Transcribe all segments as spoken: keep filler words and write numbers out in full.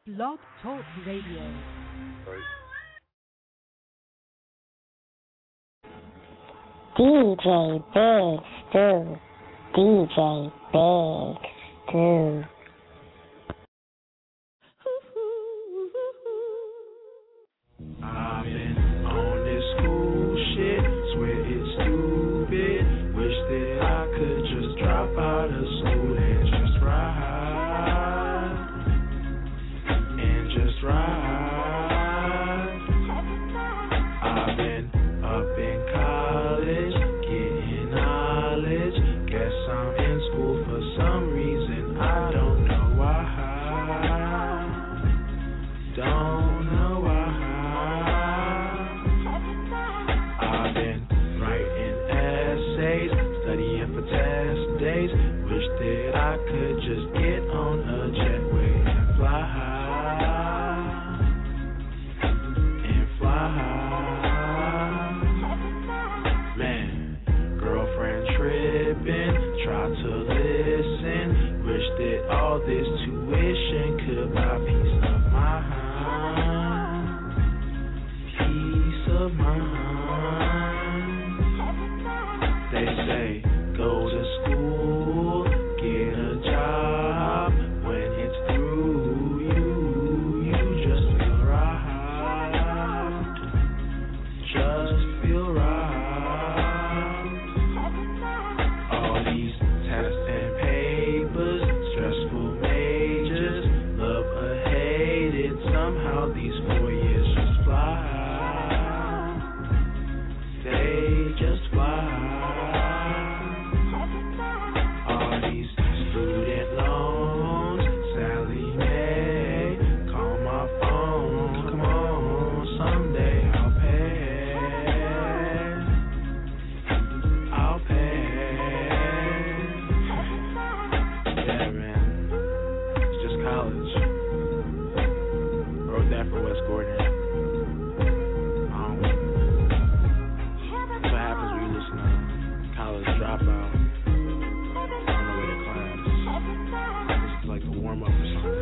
Blog Talk Radio. Right. D J Big Stu. D J Big Stu. I've been on this school shit, swear it's stupid. Wish that I could just drop out of school and just ride, and just ride. I've been up in college, getting knowledge. Guess I'm in school for some reason, I don't know why. Don't know why. I've been writing essays, studying for test days. Wish that I could just get on a jetway and fly high, and fly high. Man, girlfriend tripping, try to listen. Wish that all this tuition could buy peace of mind, peace of mind. They say, go to school, get a job. When it's through, you, you just feel right. Just feel right. All these tests and papers, stressful majors, love or hate it, somehow these four years just fly. They just fly. All these student loans, Sally Mae, call my phone, come on, someday I'll pay, I'll pay. Yeah, man, it's just college. Wrote that for West Gordon. Um, that's what happens when you listen to College Dropout on the way to class. This is like the warm up or something.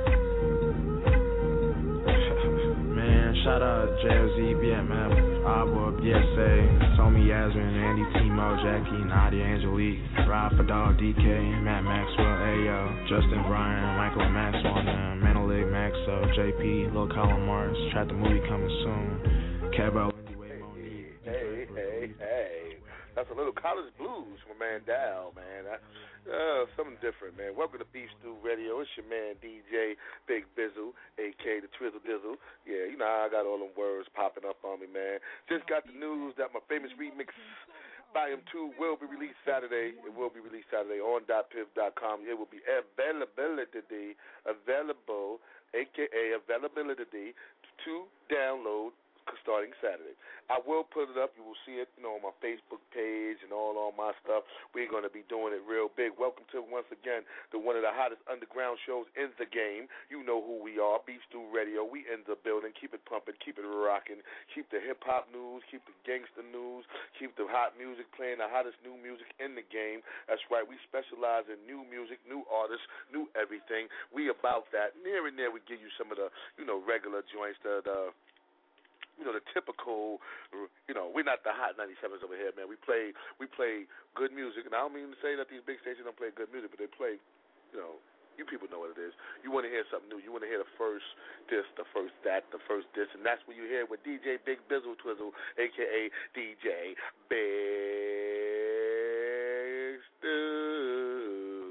Man, shout out J O Z, B M F, Abba, B S A, Tommy Yasmin, Andy Timo, Jackie, Nadia, Angelique, Rob Fadal, D K, Matt Maxwell, Ayo, Justin Bryan, Michael and Maxwell, and Menelik, Maxo, J P, Lil Colin Mars, Track the Movie coming soon, Kevo, Lindy Wade, Monique. Hey, hey, hey. That's a little college blues from my man Dow, man. I, uh, something different, man. Welcome to Beef Stew Radio. It's your man D J Big Bizzle, a k a the Twizzle Dizzle. Yeah, you know, I got all them words popping up on me, man. Just got the news that my famous remix Volume two will be released Saturday. It will be released Saturday on .piv dot com. It will be availability, available, a k a availability to download starting Saturday. I will put it up. You will see it, you know, on my Facebook page and all on my stuff. We're going to be doing it real big. Welcome to, once again, the one of the hottest underground shows in the game. You know who we are, Beef Stew Radio. We in the building. Keep it pumping. Keep it rocking. Keep the hip-hop news. Keep the gangster news. Keep the hot music playing, the hottest new music in the game. That's right. We specialize in new music, new artists, new everything. We about that. Near and there, we give you some of the, you know, regular joints, the, the you know, the typical, you know, we're not the hot ninety-sevens over here, man. We play we play good music. And I don't mean to say that these big stations don't play good music, but they play, you know, you people know what it is. You want to hear something new. You want to hear the first this, the first that, the first this, and that's what you hear with D J Big Bizzle Twizzle, a k a. D J Big Stew.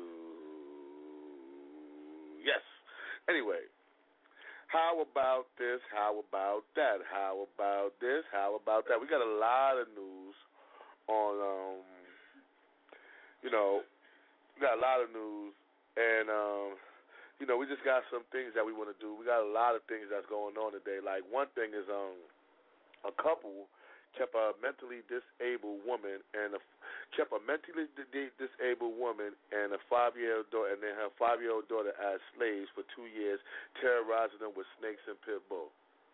Yes. Anyway. How about this? How about that? How about this? How about that? We got a lot of news on, um, you know, we got a lot of news, and, um, you know, we just got some things that we want to do. We got a lot of things that's going on today. Like, one thing is um, a couple kept a mentally disabled woman and a, kept a mentally di- disabled woman and a five-year-old daughter, and then her five-year-old daughter as slaves for two years, terrorizing them with snakes and pit bull.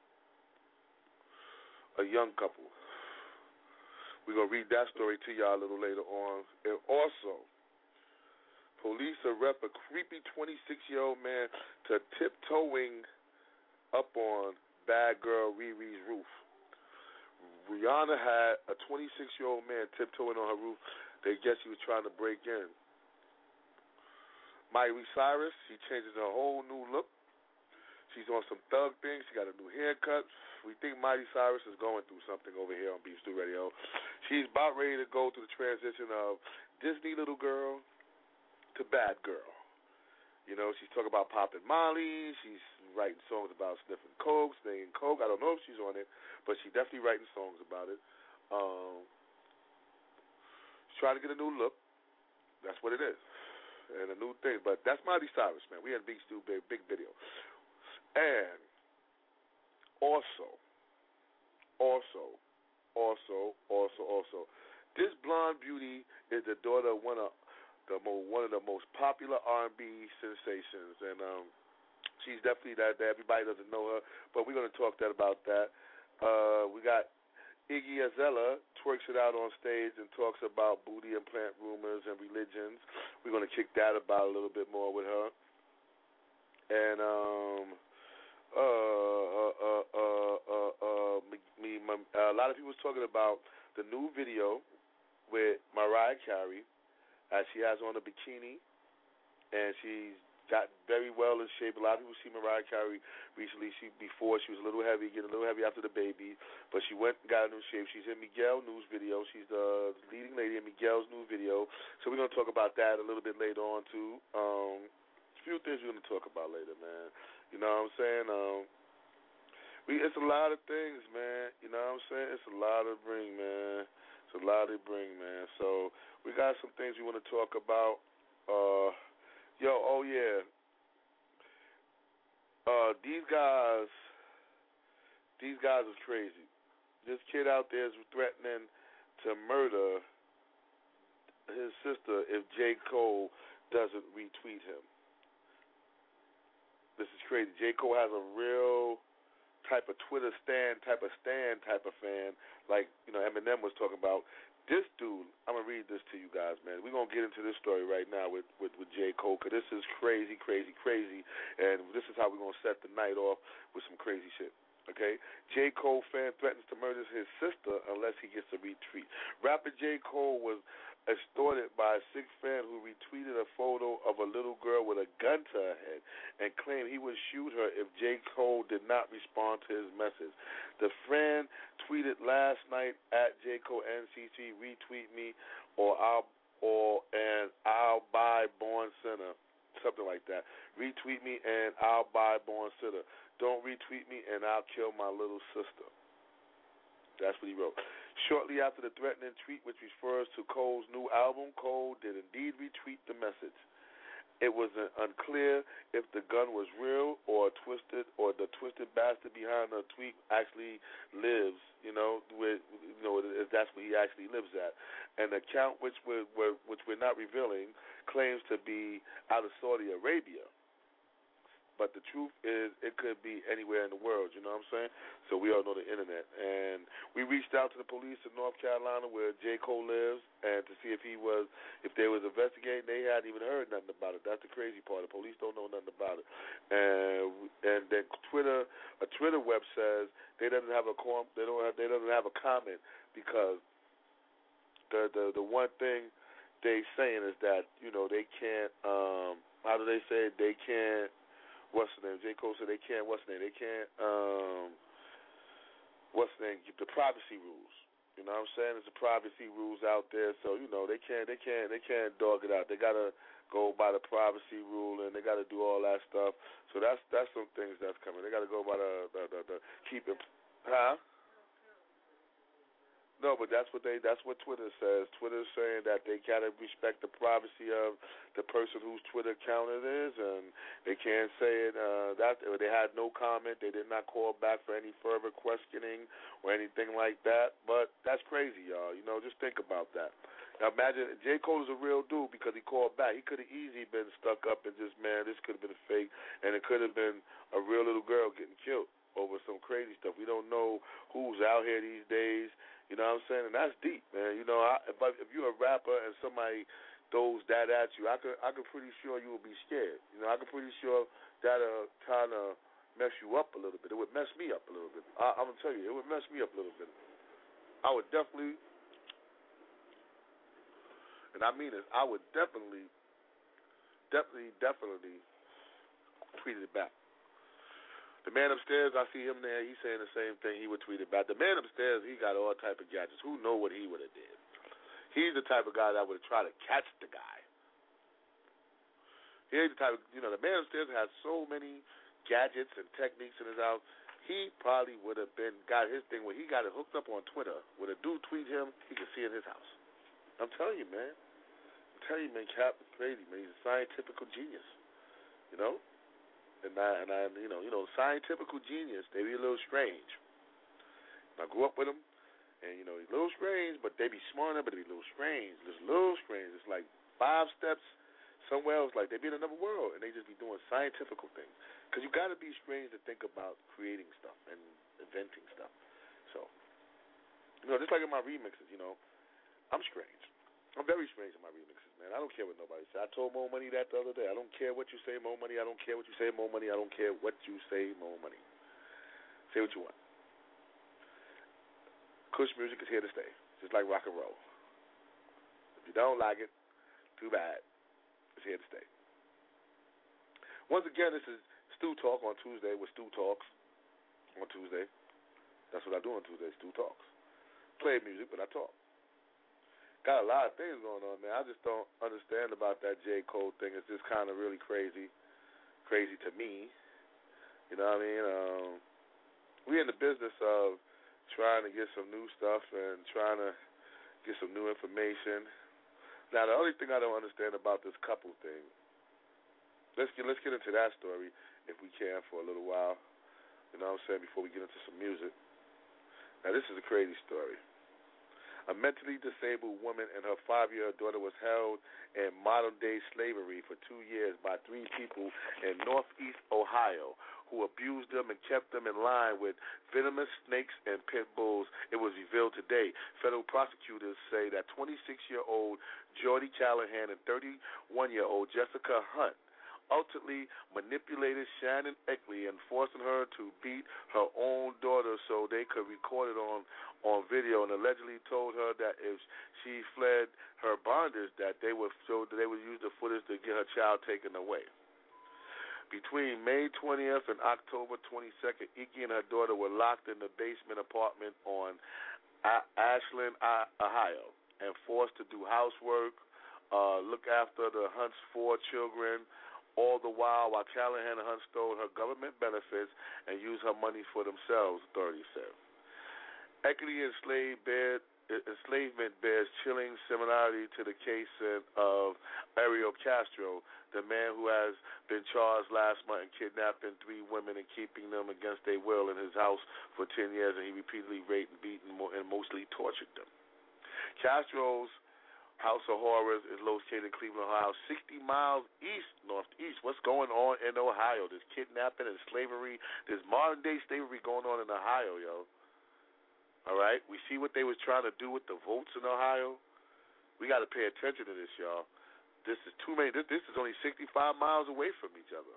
A young couple. We're going to read that story to y'all a little later on. And also, Police arrest a creepy twenty-six-year-old man to tiptoeing up on bad girl Riri's roof. Rihanna had a twenty-six-year-old man tiptoeing on her roof. They guess he was trying to break in. Miley Cyrus, she changes her whole new look. She's on some thug things. She got a new haircut. We think Miley Cyrus is going through something over here on Beef Stew Radio. She's about ready to go through the transition of Disney little girl to bad girl. You know, she's talking about popping Molly. She's writing songs about sniffing coke, singing coke. I don't know if she's on it, but she's definitely writing songs about it. Um, she's trying to get a new look. That's what it is. And a new thing. But that's Miley Cyrus, man. We had a big, big, big video. And also, also, also, also, also, this blonde beauty is the daughter of one of the mo- one of the most popular R and B sensations, and um, she's definitely that, that. Everybody doesn't know her, but we're going to talk that about that. Uh, we got Iggy Azalea twerks it out on stage and talks about booty implant rumors and religions. We're going to kick that about a little bit more with her. And um, uh, uh, uh, uh, uh, uh, me, my, uh, a lot of people was talking about the new video with Mariah Carey, as she has on a bikini, and she's got very well in shape. A lot of people see Mariah Carey recently. She before she was a little heavy, getting a little heavy after the baby, but she went and got in new shape. She's in Miguel News video. She's the leading lady in Miguel's new video. So we're gonna talk about that a little bit later on too. Um, a few things we're gonna talk about later, man. You know what I'm saying? Um, we it's a lot of things, man. You know what I'm saying? It's a lot to bring, man. It's a lot to bring, man. So we got some things we want to talk about. Uh, yo, oh yeah. Uh, these guys, these guys is crazy. This kid out there is threatening to murder his sister if J. Cole doesn't retweet him. This is crazy. J. Cole has a real type of Twitter stan, type of stan, type of fan, like, you know, Eminem was talking about. This dude, I'm going to read this to you guys, man. We're going to get into this story right now with, with, with J. Cole, because this is crazy, crazy, crazy, and this is how we're going to set the night off with some crazy shit. Okay? J. Cole fan threatens to murder his sister unless he gets a retweet. Rapper J. Cole was extorted by a sick fan who retweeted a photo of a little girl with a gun to her head and claimed he would shoot her if J. Cole did not respond to his message. The fan tweeted last night at J. Cole N C C, retweet me or I'll or and I'll buy Born Center. Something like that. Retweet me and I'll buy Born Center. Don't retweet me and I'll kill my little sister. That's what he wrote. Shortly after the threatening tweet, which refers to Cole's new album, Cole did indeed retweet the message. It was unclear if the gun was real or twisted, or the twisted bastard behind the tweet actually lives. You know, with, you know, if that's where he actually lives at. An account which we're, we're which we're not revealing claims to be out of Saudi Arabia. But the truth is, it could be anywhere in the world, you know what I'm saying? So we all know the internet. And we reached out to the police in North Carolina where J. Cole lives and to see if he was, if they was investigating. They hadn't even heard nothing about it. That's the crazy part. The police don't know nothing about it. And and then Twitter, a Twitter web says they doesn't have a com, they don't have, they doesn't have a comment because the the the one thing they saying is that, you know, they can't. Um, how do they say it? They can't. What's the name? J. Cole said they can't, what's the name? They can't, um, what's the name? Keep the privacy rules. You know what I'm saying? There's the privacy rules out there, so, you know, they can't, they can't, they can't dog it out. They got to go by the privacy rule, and they got to do all that stuff. So that's that's some things that's coming. They got to go by the, the, the, the keep it, huh? No, but that's what they. That's what Twitter says. Twitter's saying that they gotta respect the privacy of the person whose Twitter account it is, and they can't say it. Uh, that they had no comment. They did not call back for any further questioning or anything like that. But that's crazy, y'all. You know, just think about that. Now imagine J. Cole is a real dude because he called back. He could have easily been stuck up and just, man, this could have been a fake, and it could have been a real little girl getting killed over some crazy stuff. We don't know who's out here these days. You know what I'm saying? And that's deep, man. You know, I, if, I, if you're a rapper and somebody throws that at you, I could I could pretty sure you will be scared. You know, I could pretty sure that'll kind of mess you up a little bit. It would mess me up a little bit. I, I'm gonna tell you, it would mess me up a little bit. I would definitely, and I mean this, I would definitely, definitely, definitely tweet it back. The man upstairs, I see him there. He's saying the same thing. He would tweet it back. The man upstairs, he got all type of gadgets. Who know what he would have did? He's the type of guy that would have tried to catch the guy. He's the type of, you know, the man upstairs has so many gadgets and techniques in his house. He probably would have been, got his thing where he got it hooked up on Twitter. When a dude tweet him, he can see it in his house. I'm telling you, man. I'm telling you, man, Cap is crazy, man. He's a scientific genius, you know? And I, and I, you know, you know, scientific genius, they be a little strange. I grew up with him. And, you know, he's a little strange, but they be smart enough, but they be a little strange. Just a little strange. It's like five steps somewhere else. Like they be in another world, and they just be doing scientific things. Because you got to be strange to think about creating stuff and inventing stuff. So, you know, just like in my remixes, you know, I'm strange. I'm very strange in my remixes, man. I don't care what nobody says. I told Mo Money that the other day. I don't care what you say, Mo Money. I don't care what you say, Mo Money. I don't care what you say, Mo Money. Say what you want. Kush music is here to stay, just like rock and roll. If you don't like it, too bad. It's here to stay. Once again, this is Stu Talk on Tuesday with Stu Talks on Tuesday. That's what I do on Tuesday, Stu Talks. Play music, but I talk. Got a lot of things going on, man. I just don't understand about that J. Cole thing. It's just kind of really crazy, crazy to me. You know what I mean? Um, we're in the business of trying to get some new stuff and trying to get some new information. Now, the only thing I don't understand about this couple thing, let's get let's get into that story if we can for a little while. You know what I'm saying, before we get into some music. Now, this is a crazy story. A mentally disabled woman and her five-year-old daughter was held in modern-day slavery for two years by three people in northeast Ohio who abused them and kept them in line with venomous snakes and pit bulls. It was revealed today. Federal prosecutors say that twenty-six-year-old Jordy Callahan and thirty-one-year-old Jessica Hunt ultimately manipulated Shannon Eckley and forcing her to beat her own daughter so they could record it on, on video, and allegedly told her that if she fled her bondage, that they would so that they would use the footage to get her child taken away. Between May twentieth and October twenty-second, Ike and her daughter were locked in the basement apartment on a- Ashland, Ohio, and forced to do housework, uh, look after the Hunt's four children, all the while while Callahan and Hunt stole her government benefits and used her money for themselves, authorities said. Eckley enslaved bear, enslavement bears chilling similarity to the case of Ariel Castro, the man who has been charged last month in kidnapping three women and keeping them against their will in his house for ten years, and he repeatedly raped and beaten and mostly tortured them. Castro's House of Horrors is located in Cleveland, Ohio, sixty miles east, northeast. What's going on in Ohio? There's kidnapping and slavery. There's modern-day slavery going on in Ohio, yo. All right? We see what they was trying to do with the votes in Ohio. We got to pay attention to this, y'all. This is too many. This, this is only sixty-five miles away from each other.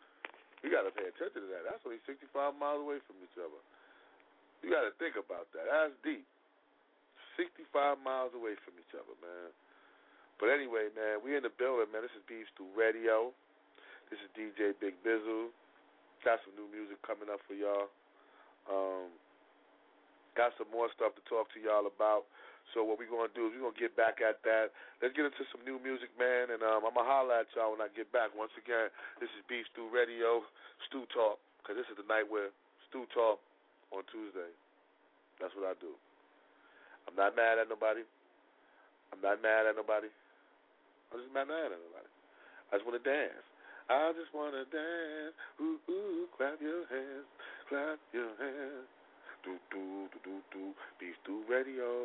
We got to pay attention to that. That's only sixty-five miles away from each other. You got to think about that. That's deep. sixty-five miles away from each other, man. But anyway, man, we in the building, man. This is Beef Stew Radio. This is D J Big Bizzle. Got some new music coming up for y'all. Um, got some more stuff to talk to y'all about. So what we're going to do is we're going to get back at that. Let's get into some new music, man, and um, I'm going to holler at y'all when I get back. Once again, this is Beef Stew Radio, Stew Talk, because this is the night where Stew Talk on Tuesday. That's what I do. I'm not mad at nobody. I'm not mad at nobody. I'm just not mad at nobody. I just want to dance. I just want to dance. Ooh, ooh, clap your hands. Clap your hands. Do, do, do, do, do. Beef Stew Radio.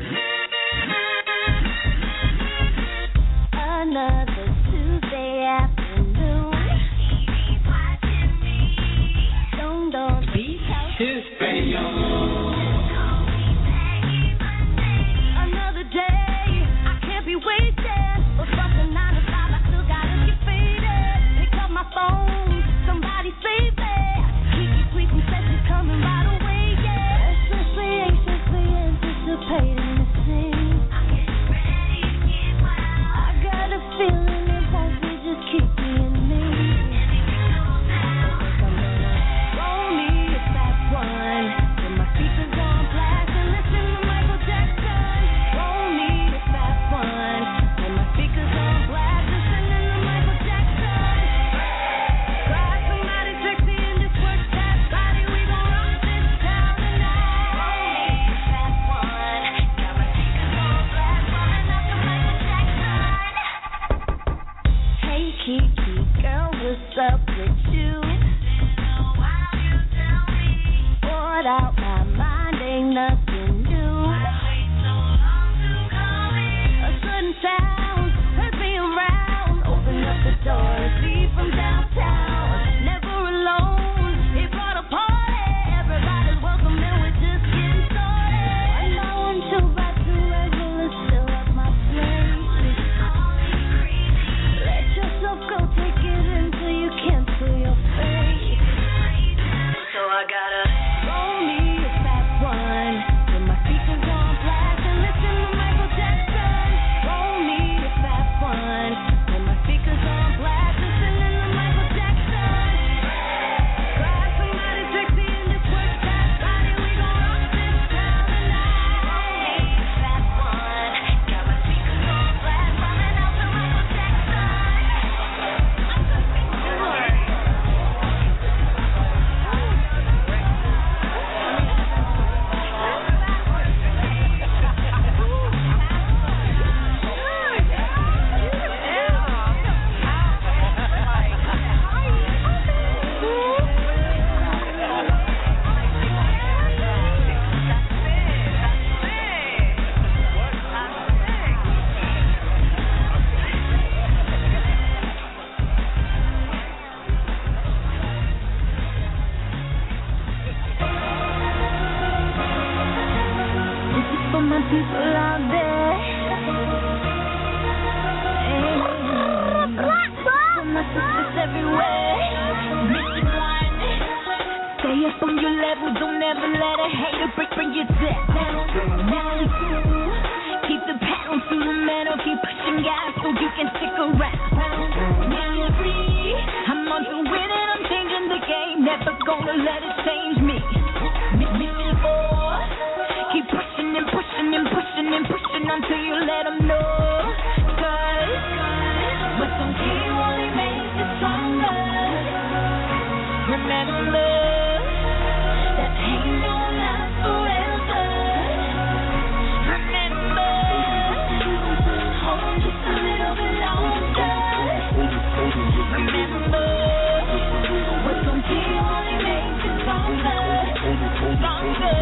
Another Tuesday afternoon. Don't, don't. Beef Stew Radio. Wasted, but something figured out my mind ain't nothing new. A sudden sound heard me around. Open up the door, see from downtown. Never alone, he brought a party. Everybody's welcome and we're just getting started. One by one, two by two, regulars fill up my plate. Let yourself go, take it until you can't feel your face. So I gotta roll me a fat one, put my speakers on blast and listen to Michael Jackson. Roll me a fat one, put my speakers on blast and listen to Michael Jackson. Grab somebody sexy and just work that body, we gon' rock this town tonight. Roll me a fat one, got my speakers on blast, rockin' out to Michael Jackson. This is for my people out there. Hey. For my sisters everywhere. Mission one. Stay up on your level, don't ever let a hater break, bring you down. Now two. Keep the pedal to the metal, keep pushing gas so you can stick around. Now three. I'm on to win and I'm changing the game, never gonna let it change me. Mission four. Keep pushing and pushing and pushing and pushing until you let them know. Cause what's on you only makes you stronger. Remember that pain don't last forever. Remember, hold on just a little bit longer. Remember, what's on you only makes you stronger. Stronger.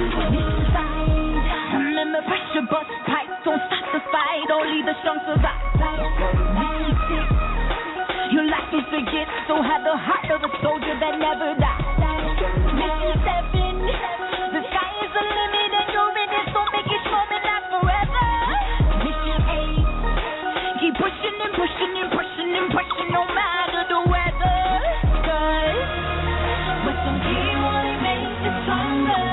Remember, pressure bust tight, don't stop the fight, only the strong survive. ninety-six, your life is a gift, so have the heart of a soldier that never dies. Mission seven, the sky is the limit and you're in it, so make it sure and not forever. Mission eight, keep pushing and pushing and pushing and pushing no matter the weather. Cause what's on you only makes you stronger.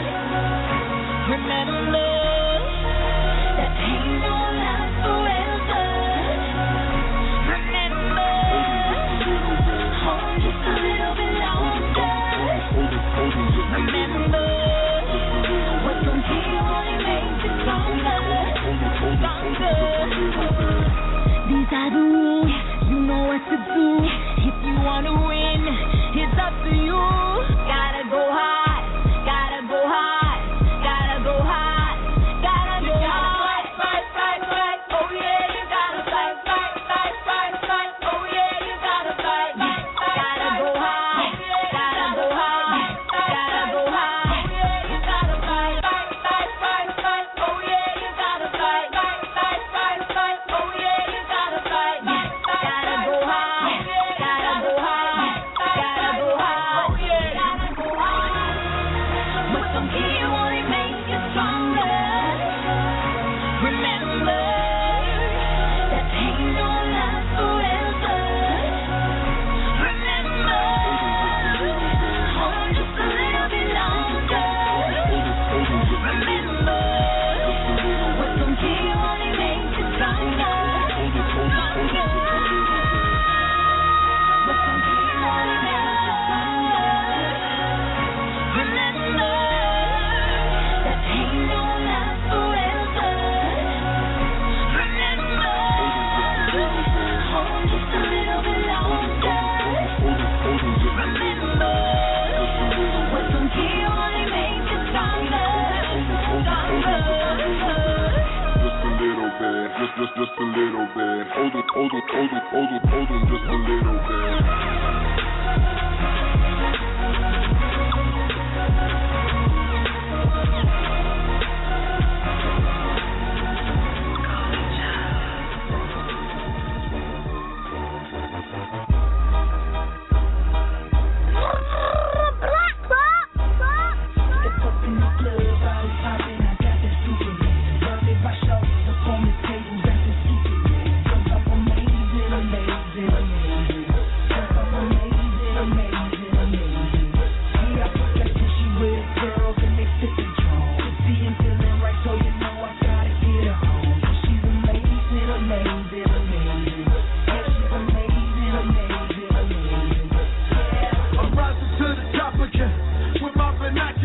Remember that pain don't last forever. Remember, hold on just a little bit longer. Remember, what's on you only makes you stronger. Stronger. These are the rules, you know what to do. If you wanna win, it's up to you. Gotta go hard, gotta go hard. Gotta go hard, gotta go hard. Fight, fight, fight, oh yeah, you gotta fight, fight, fight, fight, fight, oh yeah, you gotta fight. Gotta go hard, gotta go hard, gotta go hard. You gotta fight, fight, fight, fight, fight, oh yeah, you gotta fight. Fight, fight, fight, fight, oh yeah, you gotta fight. Gotta go hard, gotta go hard, gotta go hard, oh yeah, gotta go hard. What's on here only makes you stronger. Remember that pain don't last forever. Remember, hold on just a little bit longer. Remember, what's on here only makes you stronger. Stronger. What's on here only makes you stronger. Remember that pain don't last forever. Remember, hold on just a little bit longer. Remember, what's on here only makes you stronger. Stronger. Just a little bit, just, just, just a little bit. Hold it, hold it, hold it, hold it, hold it, just a little bit.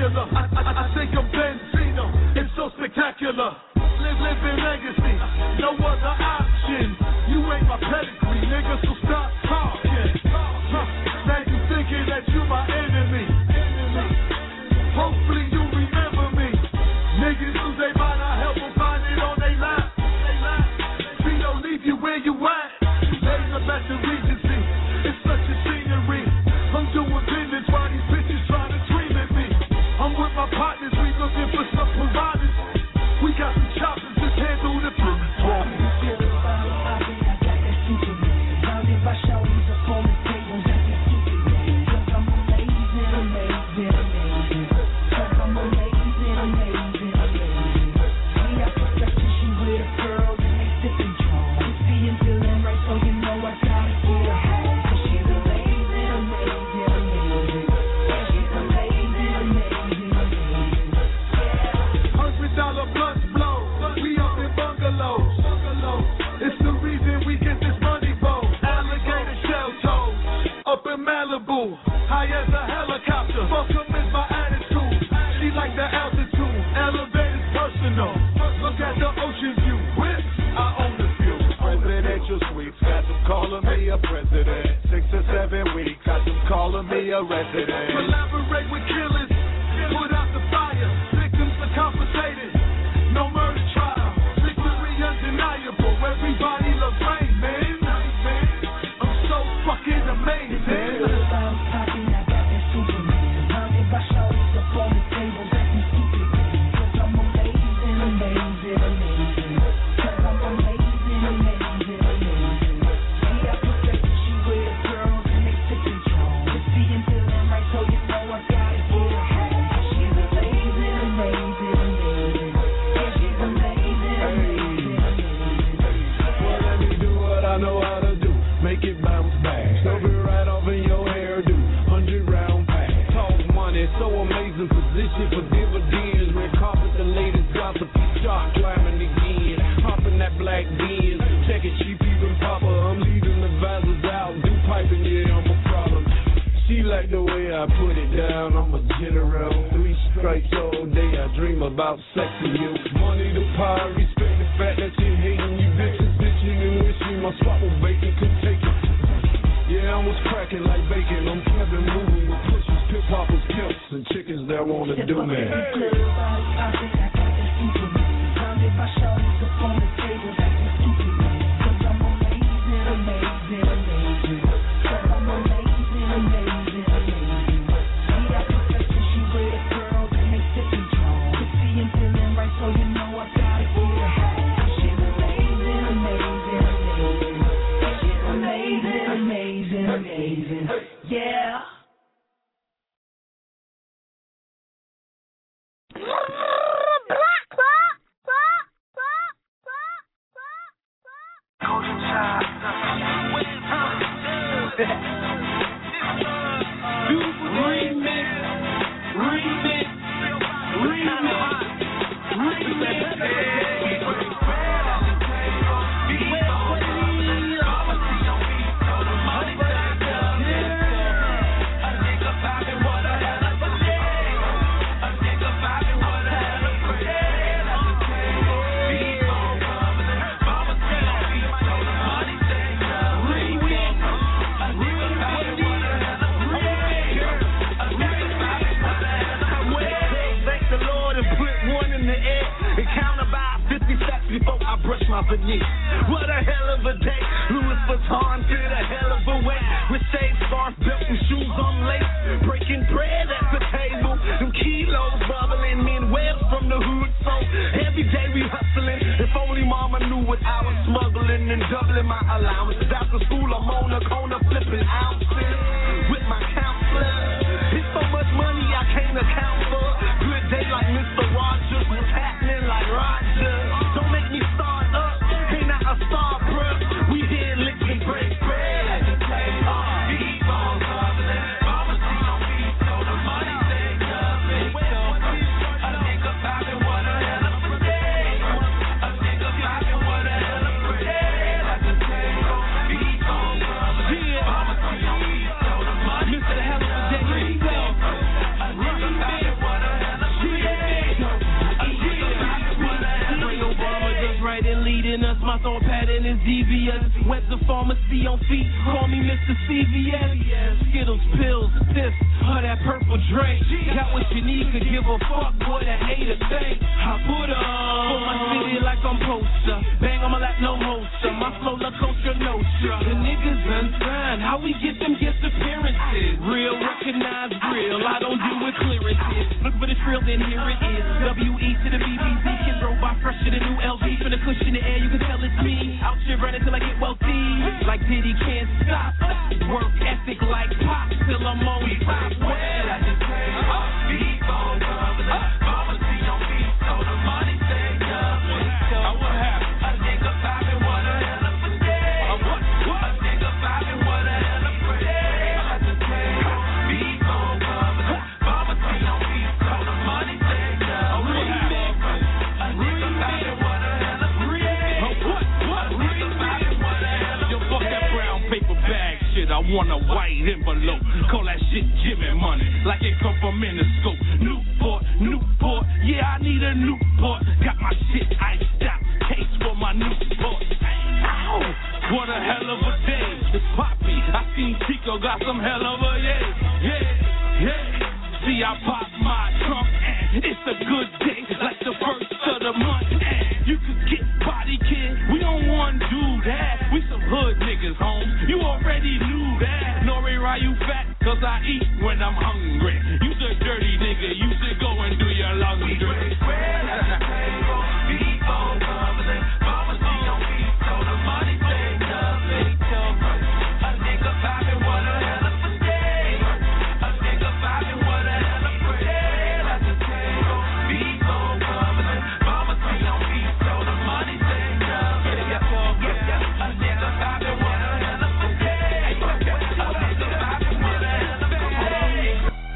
spectacular. I, I, I think I'm Benzino. It's so spectacular. Live, living legacy. No other option. You ain't my pedigree, nigga, so stop talking. Huh. Now you thinking that you my enemy. Hopefully you remember me. Niggas lose their mind, I help them find it on their line. We don't leave you where you at. Laser back to Regency. It's such a scenery. I'm doing business while these bitches trying to dream at me. I'm with my partners, we looking for some providers. We got some choppers, just handle the business. Malibu, high as a helicopter. Fuck 'em is my attitude. She like the altitude. Elevators personal. Look at the ocean view. Whips, I own the few. Presidential suites, got them calling me a president. Six or seven weeks, got them calling me a resident. Collaborate with killers, put out the fire. Victims are compensated. No murder trial. Victory undeniable. Everybody loves rain, man. I'm so fucking amazing. I put it down, I'm a general. Three strikes all day, I dream about sexing you. Money to power, respect the fact that you hating. You bitches bitching and wishing my spot with bacon could take it. Yeah, I was cracking like bacon. I'm Kevin moving with pushers, pip hoppers, pimps, and chickens that wanna do me. What a hell of a day. Louis Vuitton did a hell of a way. With shade, scarf, belt, and shoes on lace. Breaking bread at the table. Them kilos bubbling in webs from the hood. So every day we hustling. If only mama knew what I was smuggling and doubling my allowance. After school, I'm on the corner flipping ounces with my counselor. It's so much money I can't account for. Good day like Mister Rogers. What's happening like Roger? Don't make me start up. Ain't not a star, bruh. We here licking break bread. Uh, keep on bubbling. Mama see no feet, so the money stay coming. A nigga poppin', what a hell of a day. A nigga poppin', what a hell of a day. I can say, keep on bubbling. Mama see my thought pattern is devious. Webs of pharmacy on feet, call me Mister C V S. Skittles, pills, this, or that purple drink. Got what you need, could give a fuck what a hater think. I put up for my city like I'm poster. Bang on my lap, no holster. My flow like Coaster Nostra. The niggas unsigned, how we get them guest appearances? Real, recognize real, I don't do with clearances. Look for the thrill, then here it is. W E to the B B Z, kids roll by fresher than new L V. From the cushion in the air, you can tell it's me. Out here running till I get wealthy. Like Diddy can't stop. Work ethic like pop till I'm on top. Well, I just say, oh, beat on governor. Pharmacy on beat, so the money stay up. Oh, what happened? A nigga poppin', what a hell of a day. A what? What? A nigga poppin', what a hell of a day. I just say, oh, beat on governor. Pharmacy on beat, so the money stay up. Oh, what happened? A nigga poppin', what a hell of a day. Oh, what? What? A nigga poppin', what a hell of a day. Yo, fuck that brown paper bag shit. I want a white envelope. Call that shit Jimmy money, like it come from Interscope. Newport, Newport, yeah, I need a Newport. Got my shit iced out, case for my Newport. Ow, what a hell of a day. It's Poppy, I seen Chico got some hell of a yeah, yeah, yeah. See, I pop my trunk and it's a good day, like the first of the month. And you could get body, kid, we don't want to do that. We some hood niggas, home, you already knew that. Nori, why you fat? Cause I eat when I'm hungry. You a dirty nigga, you should go and do your laundry. Be on governor, pharmacy on beat, so the money stay up. A nigga poppin', what a hell of a day. A nigga poppin', what a hell of a day. I just say, be on governor, pharmacy on beat, so the money stay up. A nigga poppin', what a hell of a day. A nigga poppin', what a hell of a day.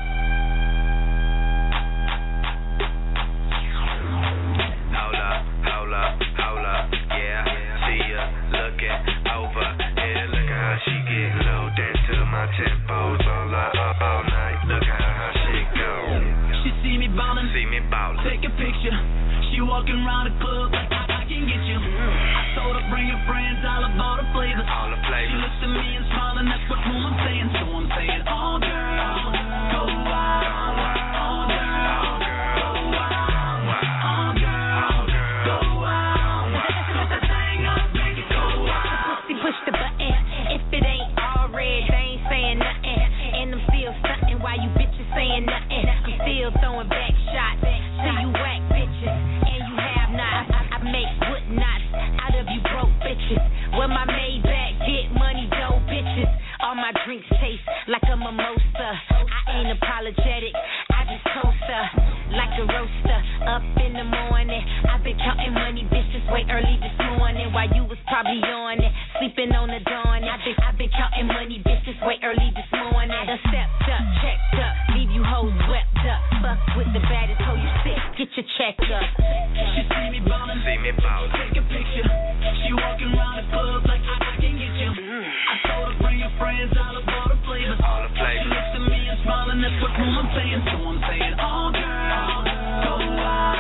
Hold up, hold up, hold up, yeah. See ya looking over here. Look at how she get low. Dance to my tempos all up, all, all night. Look at how she go. She see me ballin', See me ballin'. take a picture. She walking around the club like I, I can get you. I told her bring your friends, all about the flavors. All the She flavors. looks at me and smiling, that's what who I'm saying. So I'm saying, oh girl, go wild. Oh girl, go wild. Oh girl, go wild. Put the thing up, make it go wild. Pussy push the button. If it ain't all red, they ain't saying nothing. And I'm still stunting while you bitches saying nothing. I'm still throwing back shots to you whack bitches. And you have not. I, I make wood knots out of you broke bitches. When my Maybach get money, dough bitches. All my drinks taste like a mimosa. I ain't apologetic. I just toast her like a roaster. Up in the morning, I've been counting money, bitches, way early this morning while you was probably yawning, sleeping on the dawn. I've been, I've been counting money, bitches, way early this morning. I done stepped up, checked up, leave you hoes swept up. Fuck with the baddest hoe you sick, get your check up. She see me ballin', See me ballin'. take a picture. She walking around the club like I, I can get you. I told her bring your friends, all about the flavors. All the She flavors. looks at me and smiling, that's what who I'm saying. So I'm saying, oh girl, go wild.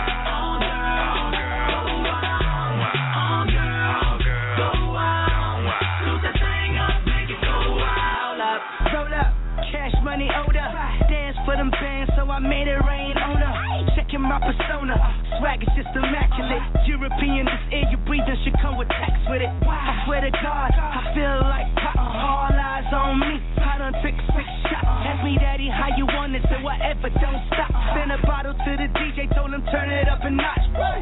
Oh girl, go wild. Oh girl, go wild. Put the thing up, make it go wild. Roll up, cash money odor. Dance for them bands, so I made it rain on her. Checking my persona, swag is just immaculate. European, this air you breathing should come with text with it. I swear to God, I feel like pop. All eyes on me. I done took six shots. Ask me, daddy, how you want it, so whatever, don't stop. Send a bottle to the D J, told him turn it up a notch.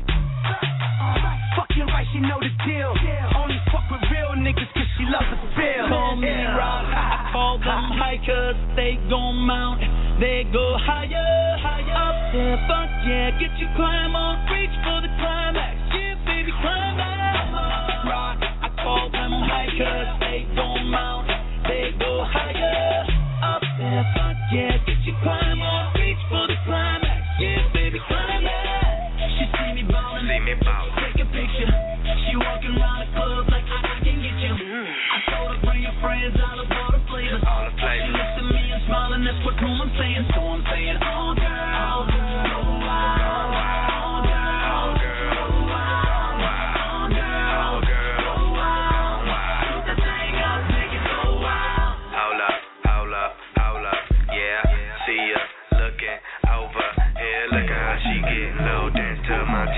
Fucking right, she know the deal. Only fuck with real niggas, cause she loves the feel. Call me Yeah. rock, I call them hikers. They gon' mount, they go higher, higher up there. Fuck yeah, get you climb on, reach for the climax. Yeah, baby, climb out. Rock, I call them hikers. They gon' mount, they go higher up there. Fuck yeah, get you climb on, reach for the climax. Yeah, baby, climb out. She see me ballin', See me ballin'. take a picture. She walking around the club like I, I can get you. I told her bring your friends, all about the flavors. All the She flavors. looks at me and smiling, that's what who I'm saying. So I'm saying, oh girl, go wild. Oh girl, go wild. Oh girl,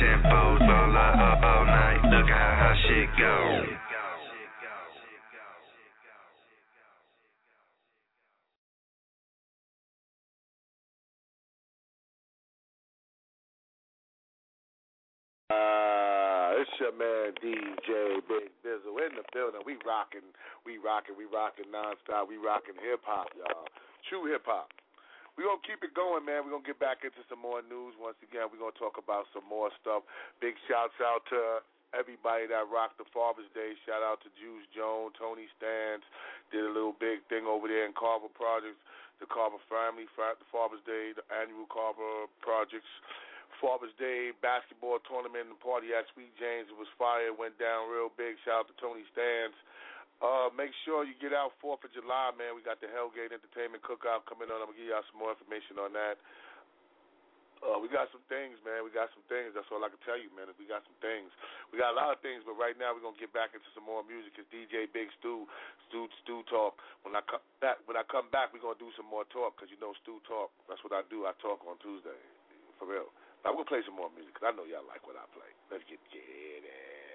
tempos all, all, all night. Look at how shit go. Uh, it's your man D J Big Bizzle in the building. We rocking, we rocking, we rocking nonstop. We rocking hip hop, y'all. True hip hop. We're going to keep it going, man. We're going to get back into some more news. Once again, we're going to talk about some more stuff. Big shouts out to everybody that rocked the Father's Day. Shout out to Juice Jones, Tony Stans. Did a little big thing over there in Carver Projects, the Carver family, the Father's Day, the annual Carver Projects. Father's Day basketball tournament and party at Sweet James. It was fire. It went down real big. Shout out to Tony Stans. Uh, make sure you get out fourth of July, man. We got the Hellgate Entertainment Cookout coming on. I'm going to give y'all some more information on that. Uh, we got some things, man. We got some things. That's all I can tell you, man. We got some things. We got a lot of things, but right now we're going to get back into some more music. It's D J Big Stu, Stu, Stu Talk. When I come back, when I come back, we're going to do some more talk because, you know, Stu Talk, that's what I do. I talk on Tuesday, for real. I'm going to play some more music because I know y'all like what I play. Let's get it.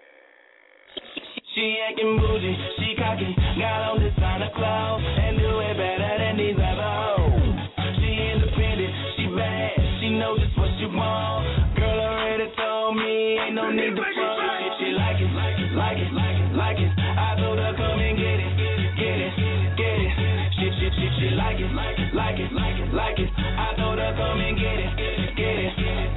She acting bougie, she cocky, got on designer clothes, and do it better than these other hoes. She independent, she bad, she knows just what she want. Girl already told me, ain't no need to fuss. She like it, like it, like it, like it, like it. I told her come and get it, get it, get it. She, she, she, she like it, like it, like it, like it, like it. I told her come and get it, get it, get it.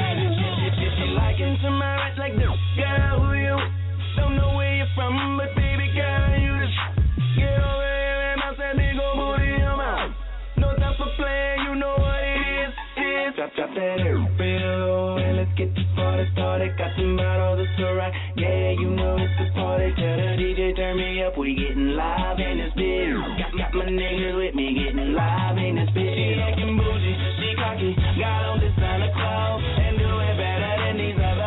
To my right like the girl who you don't know where you're from, but baby girl, you just get over here and bounce that big old booty in your mouth. No time for playing, you know what it is, it is. Drop, drop that air below and let's get this party started. Got some bottles, it's alright, yeah, you know it's a party. Tell the D J turn me up, we getting live in this bitch. Got, got my niggas with me getting live in this bitch. She acting bougie, she cocky, got on designer clothes and do it better than these other.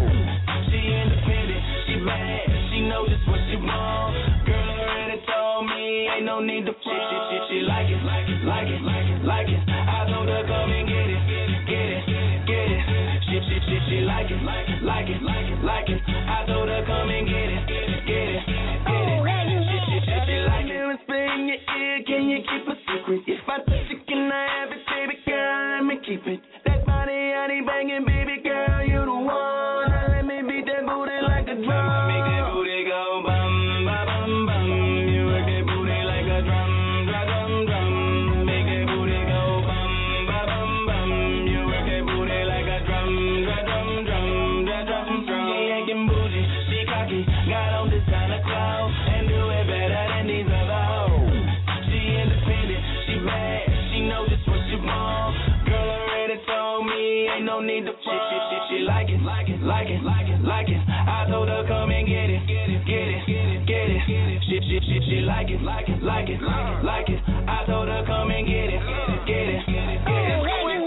No need to fuss. She, she, she, she like it, like it, like it, like it, like it. I told her come and get it, get it, get it. She, she, she, she like it, like it, like it, like it, like it. I told her come and get it, get it, get it, get it. She, she, she, she like it. Whisper in your ear, can you keep a secret? If I touch it, can I have it, baby girl? Let me keep it. That body, honey, banging, baby girl, you the one. Let me beat that booty like a drum. Make that booty go bum, bum, bum, bum. Need to fuck. She, she, she like it, like it, like it, like it, like it. I told her come and get it, get it, get it, get it. She, she, she, she like it, like it, like it, like it, like it. I told her come and get it, get it, get it, get it.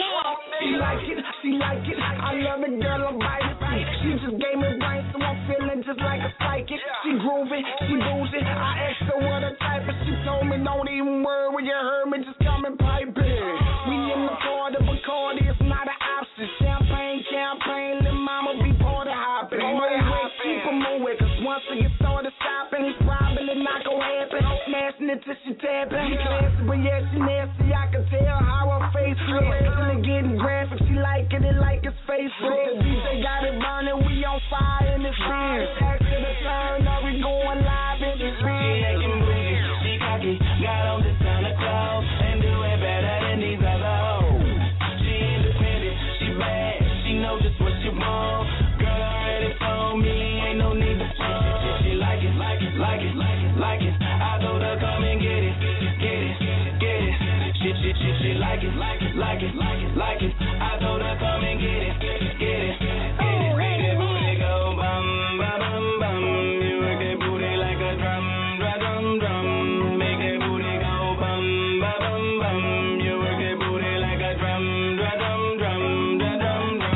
She like it, she like it. I love it, girl, I'm biting. She just gave me brain, so I'm feeling just like a psychic. She grooving, she boozing. I asked her what her type, but she told me don't even worry when you heard me, just come and pipe it. We in the party, Bacardi, it's not an option. Champagne, champagne, little mama be party hopping. Move it, keep her moving, cause once we get started stopping, it's probably not gon' happen. Smashing it till she tapping. She classy, but yeah, she nasty. I can tell how her face looks. Feeling getting graphic, she like it, it like it's Facebook. The D J got it burning, we on fire in this bitch. After the turn up, we going live in this bitch. She acting bougie, she cocky, got on designer clothes and do it better than these other hoes. She independent, she bad, she know just what she want. Girl already told me, ain't no need to fuss. She, she like it, like it, like it, like it, like it. I told her come and get it, get it, get it. She, she, she, she like it, like it, like it, like it, like it. I told her come and get it, get it, get it. Make that booty go bum, bum, bum, bum. You work that booty like a drum, drum, drum, drum. Make that booty go bum, bum, bum, bum. You work that booty like a drum, drum, drum, drum, drum, drum, drum.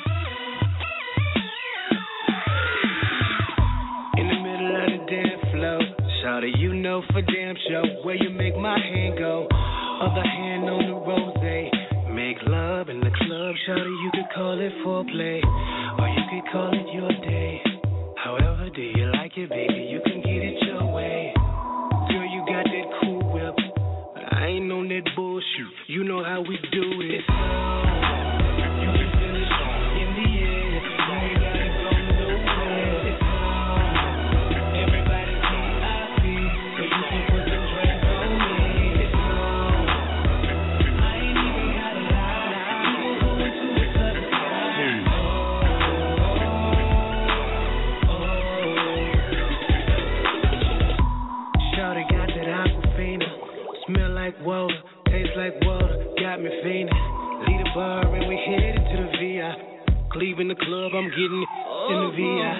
In the middle of the dance floor, Shawty, you know for damn sure where you make my hand go. Other hand on the rose. Make love in the club, shawty, you could call it foreplay, or you could call it your day. However, do you like it, baby? You can get it your way. Girl, you got that cool whip, but I ain't on that bullshit. You know how we do it. You can feel it in the air. You ain't gotta go nowhere. Everybody's V I P, so you can put some drinks on me. Like water, tastes like water, got me fainting. Lead a bar and we headed to the V I. Cleave in the club, I'm getting it in the V I.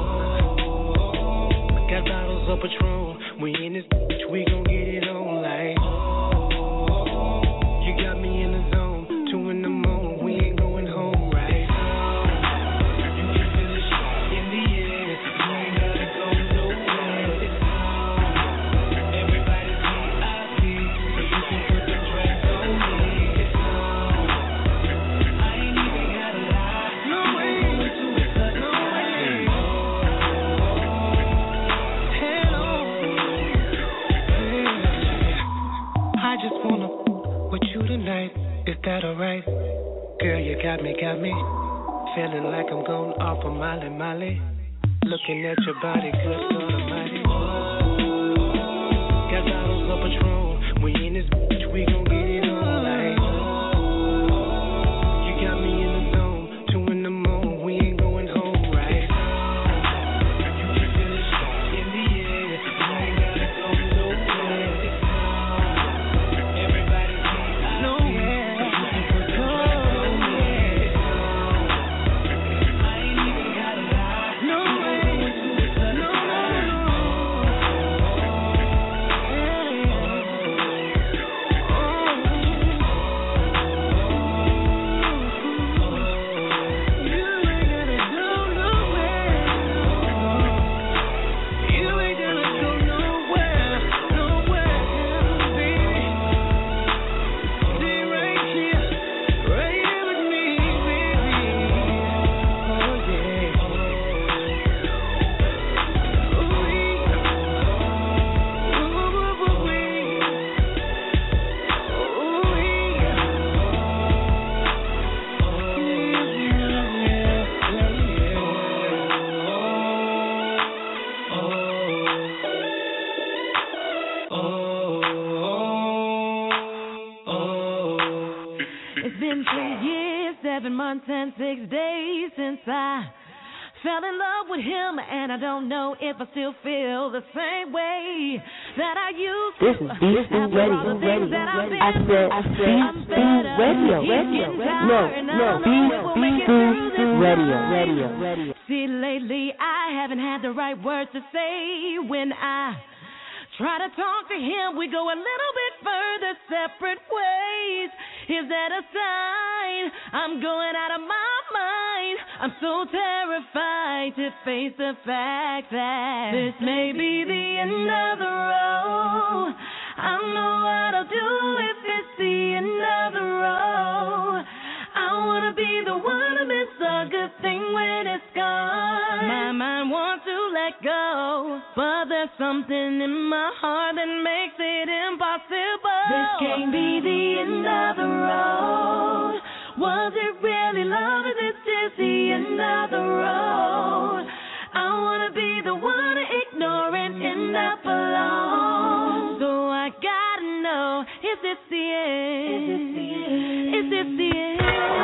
Got bottles of Patron, we in this bitch, we gon' get it on like. You got me in the zone, two in the morning, we ain't going home right. You can feel the shit in the air, you ain't gotta go nowhere. Everybody's V I P. Is that alright? Girl, you got me, got me feeling like I'm going off of Molly, Molly. Looking at your body, good Lord Almighty. Got bottles of Patron, we in this bitch, we gon' get it on like. You got me in the zone, two in the morning, we ain't going home right. You can feel it in the air, you ain't gotta go nowhere. Everybody's nowhere. And six days since I fell in love with him, and I don't know if I still feel the same way that I used to. This is Beast Boo Radio, radio. I said Beast Boo Radio, radio. No, no, Beast Boo Radio, radio, radio. See, lately I haven't had the right words to say when I try to talk to him. We go a little bit further, separate ways. Is that a sign? I'm going out of my mind. I'm so terrified to face the fact that this may be the end of the road. I don't know what I'll do if it's the end of the road. I wanna be the one to miss a good thing when it's gone. My mind wants to let go, but there's something in my heart that makes it impossible. This can't be the end of the road. Was it really love? Is it just the end of the road? I wanna be the one to ignore and end up alone. So I gotta know, is this the end? Is this the end? Is this the end?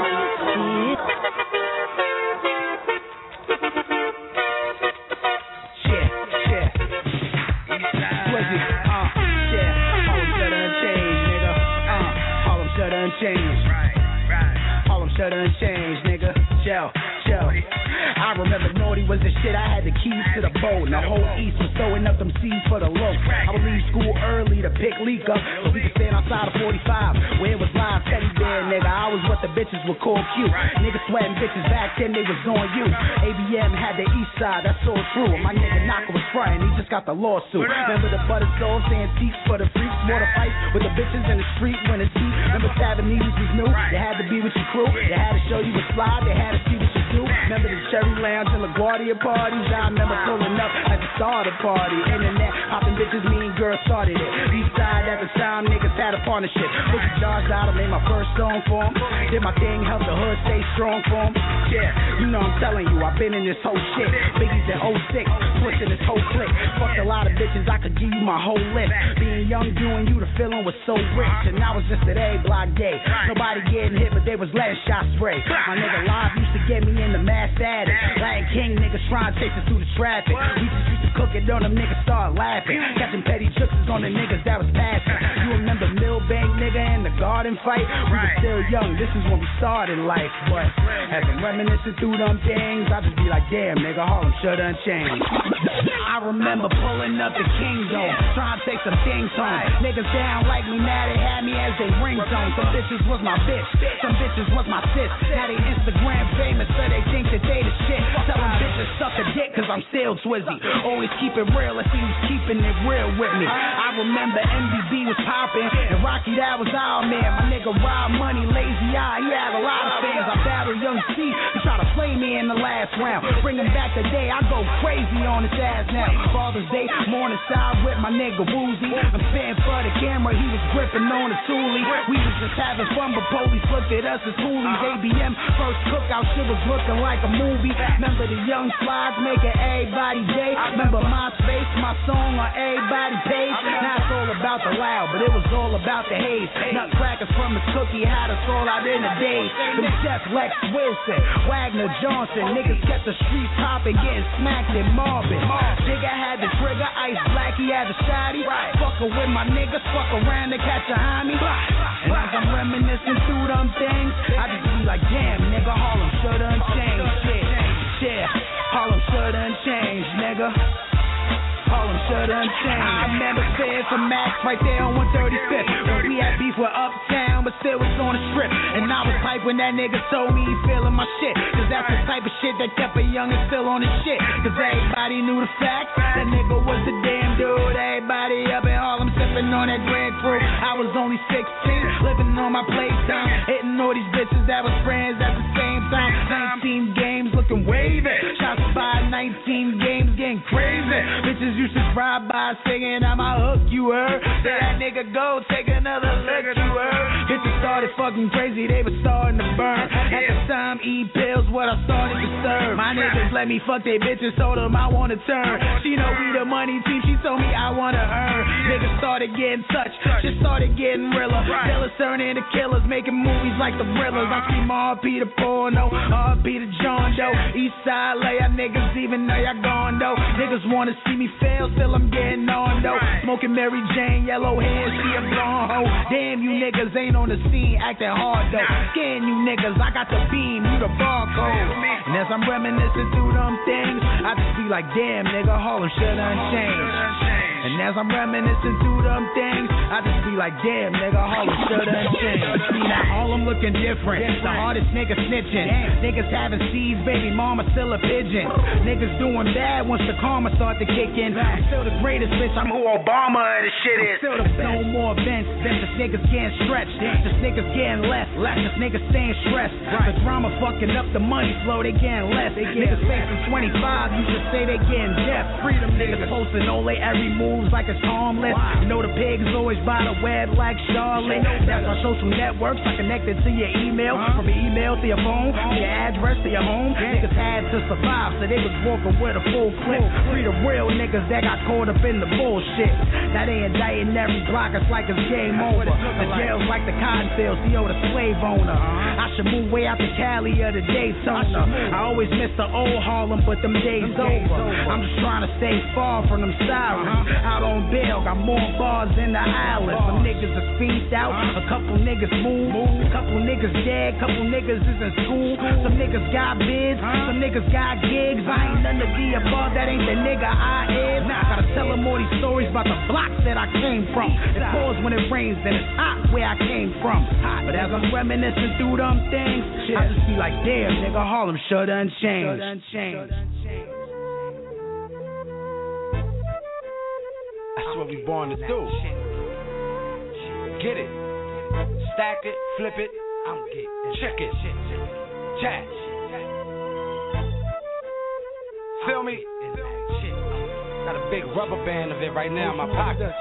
Yeah, yeah. Was it? Uh, yeah. Harlem shut unchanged, nigga. Uh, Harlem shut unchanged. Right, right. Harlem shut unchanged, nigga. Yo, yo. I remember naughty was the shit. I had the keys to the boat, and the whole East was throwing up them seeds for the low. I would leave school early to pick leak up, so we could stand outside of forty-five, where it was live teddy bear, nigga. I was what the bitches would call cute. Niggas sweating bitches back then, they was on you. A B M had the East Side, that's all true. My nigga Knocker was frontin', he just got the lawsuit. Remember the butter stove, antiques for the freaks, water fights with the bitches in the street when it's heat. Remember Tavernies was new, they had to be with your crew. They had to show you a slide, they had to see what you do. Remember the Cherry Lounge and LaGuardia parties? I remember pulling up at the start of the party. Internet, popping bitches, mean girls started it. East Side at the time, niggas had a partnership. Put the jars out, I made my first song for 'em. Did my thing, helped the hood stay strong for 'em. Yeah, you know I'm telling you, I've been in this whole shit. Biggie's in oh six, twisting this whole clique. Fucked a lot of bitches, I could give you my whole list. Being young, doing you, the feeling was so rich. And I was just at A block day. Nobody getting hit, but they was letting shots spray. My nigga Live used to get me in the mass addict. Latin King niggas trying to chase us through the traffic. We just used to cook it on them niggas, start laughing. Catching petty juxes on the niggas that was passing. You remember Millbank nigga and the garden fight? We were still young, this is when we started life. But as I'm reminiscing through them things, I just be like, damn nigga, Harlem sure done changed. I remember pulling up the King Zone, trying to take some things home. Niggas down like me, now they had me as they ringtone. Some bitches was my bitch, some bitches was my sis. Now they Instagram famous, so they think that they the shit. Tell them bitches suck a dick, cause I'm still Twizzy. Always keep it real, let's see who's keeping it real with me. I remember M B B was popping, and Rocky, that was our man. My nigga Wild Money, Lazy Eye, he had a lot of fans. I battled Young C, he tried to play me in the last round. Bring him back today, I go crazy on his ass now. Father's Day, morning side with my nigga Woozy. I'm spitting for the camera, he was gripping on the toolie. We was just having fun, but police looked at us as hoolies. A B M first cookout, shit was looking like a movie. Remember the young slides making everybody day. Remember MySpace, my song on everybody's page. Now it's all about the loud, but it was all about the haze. Nutcrackers from his cookie had us all out in the days. Them Chef Lex Wilson, Wagner Johnson, niggas kept the streets hopping, getting smacked and mobbing. Nigga had the trigger, Ice Black, he had the shotty. Fuckin' with my niggas, fuck around and catch a homie. And as I'm reminiscing through them things, I just be like, damn, nigga, Harlem sure done changed. Shit, yeah, Harlem sure done changed, nigga. Harlem sure done changed. I remember saying some Max right there on one thirty-fifth. When we had beef with Uptown, but still was on the strip. And I was hype when that nigga told me he feeling my shit. Cause that's the type of shit that kept a youngin' still on his shit. Cause everybody knew the facts. That nigga was the damn dude. Everybody up in Harlem sipping on that Grand Cru. I was only sixteen, living on my playtime. Hitting all these bitches that was friends at the same time. nineteen games looking wavy. Shots by nineteen games getting crazy. Bitches used to drive by singing, I'ma hook you, heard. Say that nigga go, take another look, you heard. Bitches started fucking crazy, they was starting to burn. At the time, eat pills, what I started to serve. My niggas let me fuck they bitches, told them I wanna turn. She know we the money team, she told me I wanna earn. Niggas started getting touched, shit started getting realer. Killers turning into killers, making movies like the Thrillers. I scream R P to Porno, R P to John Doe. East Side lay, niggas even know y'all gone though. Niggas wanna see me fail, still I'm getting on though. Smoking Mary Jane, yellow hair, she a blonde hoe. Damn, you niggas ain't on the scene, acting hard though. Scan you niggas, I got the beam, you the barcode. And as I'm reminiscing through them things, I just be like, damn nigga, Harlem shit done changed. And as I'm reminiscing through them things, I just be like, damn nigga, Harlem shit done changed. See now Harlem looking different, the hardest nigga snitching. Niggas having seeds, baby mama still a pigeon. Niggas doing bad once the karma start to kick in. I'm still the greatest bitch, I'm who Obama and the shit is. Still the best. No more events, just niggas getting stretched. Just niggas getting less, just niggas staying stressed. The drama fucking up the money flow, they getting less. They niggas facing twenty-five, you should say they getting deaf. Freedom niggas posting Ole every moves like it's harmless. You know the pigs always by the web like Charlotte. That's our social networks, I connected to your email. From your email to your phone, to your address to your home. Niggas had to survive, so they was walking with a full clip. Free the real niggas that got caught up in the bullshit. Now they indicting every block, it's like it's game over. The jails like the cotton fields, C O the slave owner. I should move way out to Cali or the Daytona. I always miss the old Harlem, but them days over. I'm just trying to stay far from them sirens. Out on bail, got more bars than the island. Some niggas are speeded out, a couple niggas move, a couple niggas dead, couple niggas is in school. Some niggas got bids, some niggas got gigs. I ain't none of the above, that ain't the nigga I is. Now I gotta tell them all these stories about the blocks that I came from. It pours when it rains, and it's hot where I came from. But as I'm reminiscing through them things, I just be like, damn, nigga, Harlem sure done changed. That's what we born to do. Get it, stack it, flip it, I'm getting check it, jack. Feel me? Got a big rubber band of it right now in my pocket.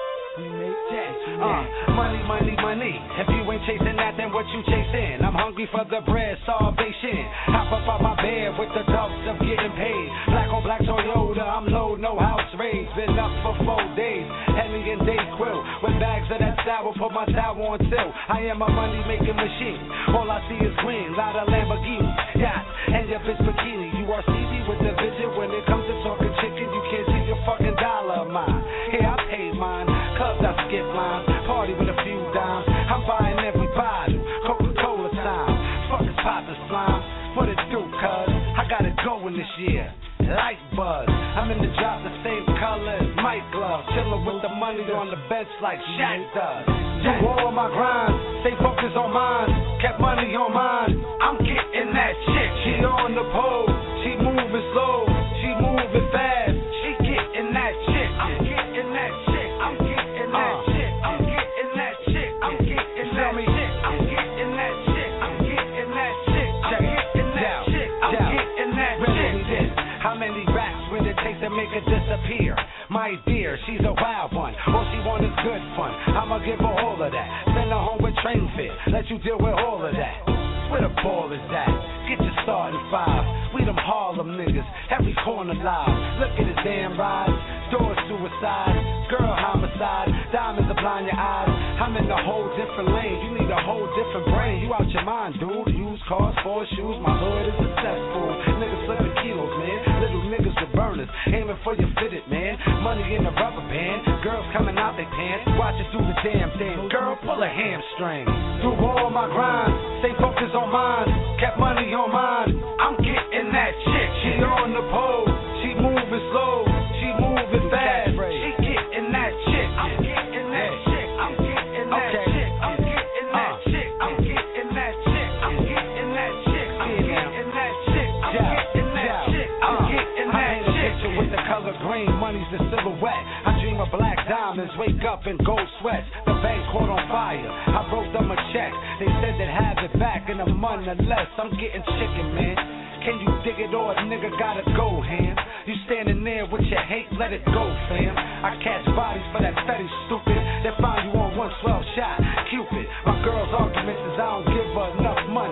Uh, money, money, money. If you ain't chasing that, then what you chasing? I'm hungry for the bread, starvation. Hop up out my bed with the thoughts of getting paid. Black on black Toyota, I'm low, no house raised. Been up for four days, Henny and Dayquil. With bags of that sour, put my towel on till. I am a money making machine. All I see is green, lot of Lamborghini, yacht, and your bitch bikini. You are C D with the vision. When it comes to talking chicken, you can't see your fucking dollar of mine. Here I paid mine. Clubs I skip lines, party with a few dimes. I'm buying every bottle, Coca-Cola time. Fuck is poppin' slime, what it do, cuz? I got it going this year, light buzz. I'm in the drop the same color as Mike Glove. Chillin' with the money on the bench like Shaq does. Do all my grind, stay focused on mine. Kept money on mine, I'm getting that shit. She on the pole, she moving slow, she moving fast. She getting that shit, I'm getting that shit. I'm getting that shit. I'm getting that shit. I'm getting that shit. I'm getting that shit. I'm getting that shit. I'm getting that shit. I'm getting that shit. How many raps will it take to make her disappear? My dear, she's a wild one. All she want is good fun. I'ma give her all of that. Send her home with train fit. Let you deal with all of that. Where the ball is at? Get your starting five. We them Harlem niggas, every corner live. Look at his damn ride. Door suicide, girl homicide. Diamonds will blind your eyes. I'm in a whole different lane. You need a whole different brain. You out your mind, dude. Used cars, four shoes. My hood is a cesspool. Niggas flipping kilos, man. Little niggas with burners, aiming for your fitted, man. Money in a rubber band. Girls coming out their pants. Watch it do the damn thing. Girl, pull a hamstring. Do all my grind. Stay focused on mine. Kept money on mine. I'm getting that shit. She on the pole. She moving slow. She moving fast. She getting that shit. I'm getting that shit. I'm getting that shit. I'm getting that shit. I'm getting that shit. I'm getting that shit. I'm getting that shit. I'm getting that shit. I'm getting that shit. With the color green, money's the silhouette. I dream of black diamonds, wake up in gold sweats. The bank caught on fire. I wrote them a check. They said they'd have it back in a month or less. I'm getting chicken, man. Can you dig it or a nigga gotta go, ham? You standing there with your hate, let it go, fam. I catch bodies for that fetish, stupid. They find you on one twelve shot, Cupid. My girl's arguments is I don't give her enough money.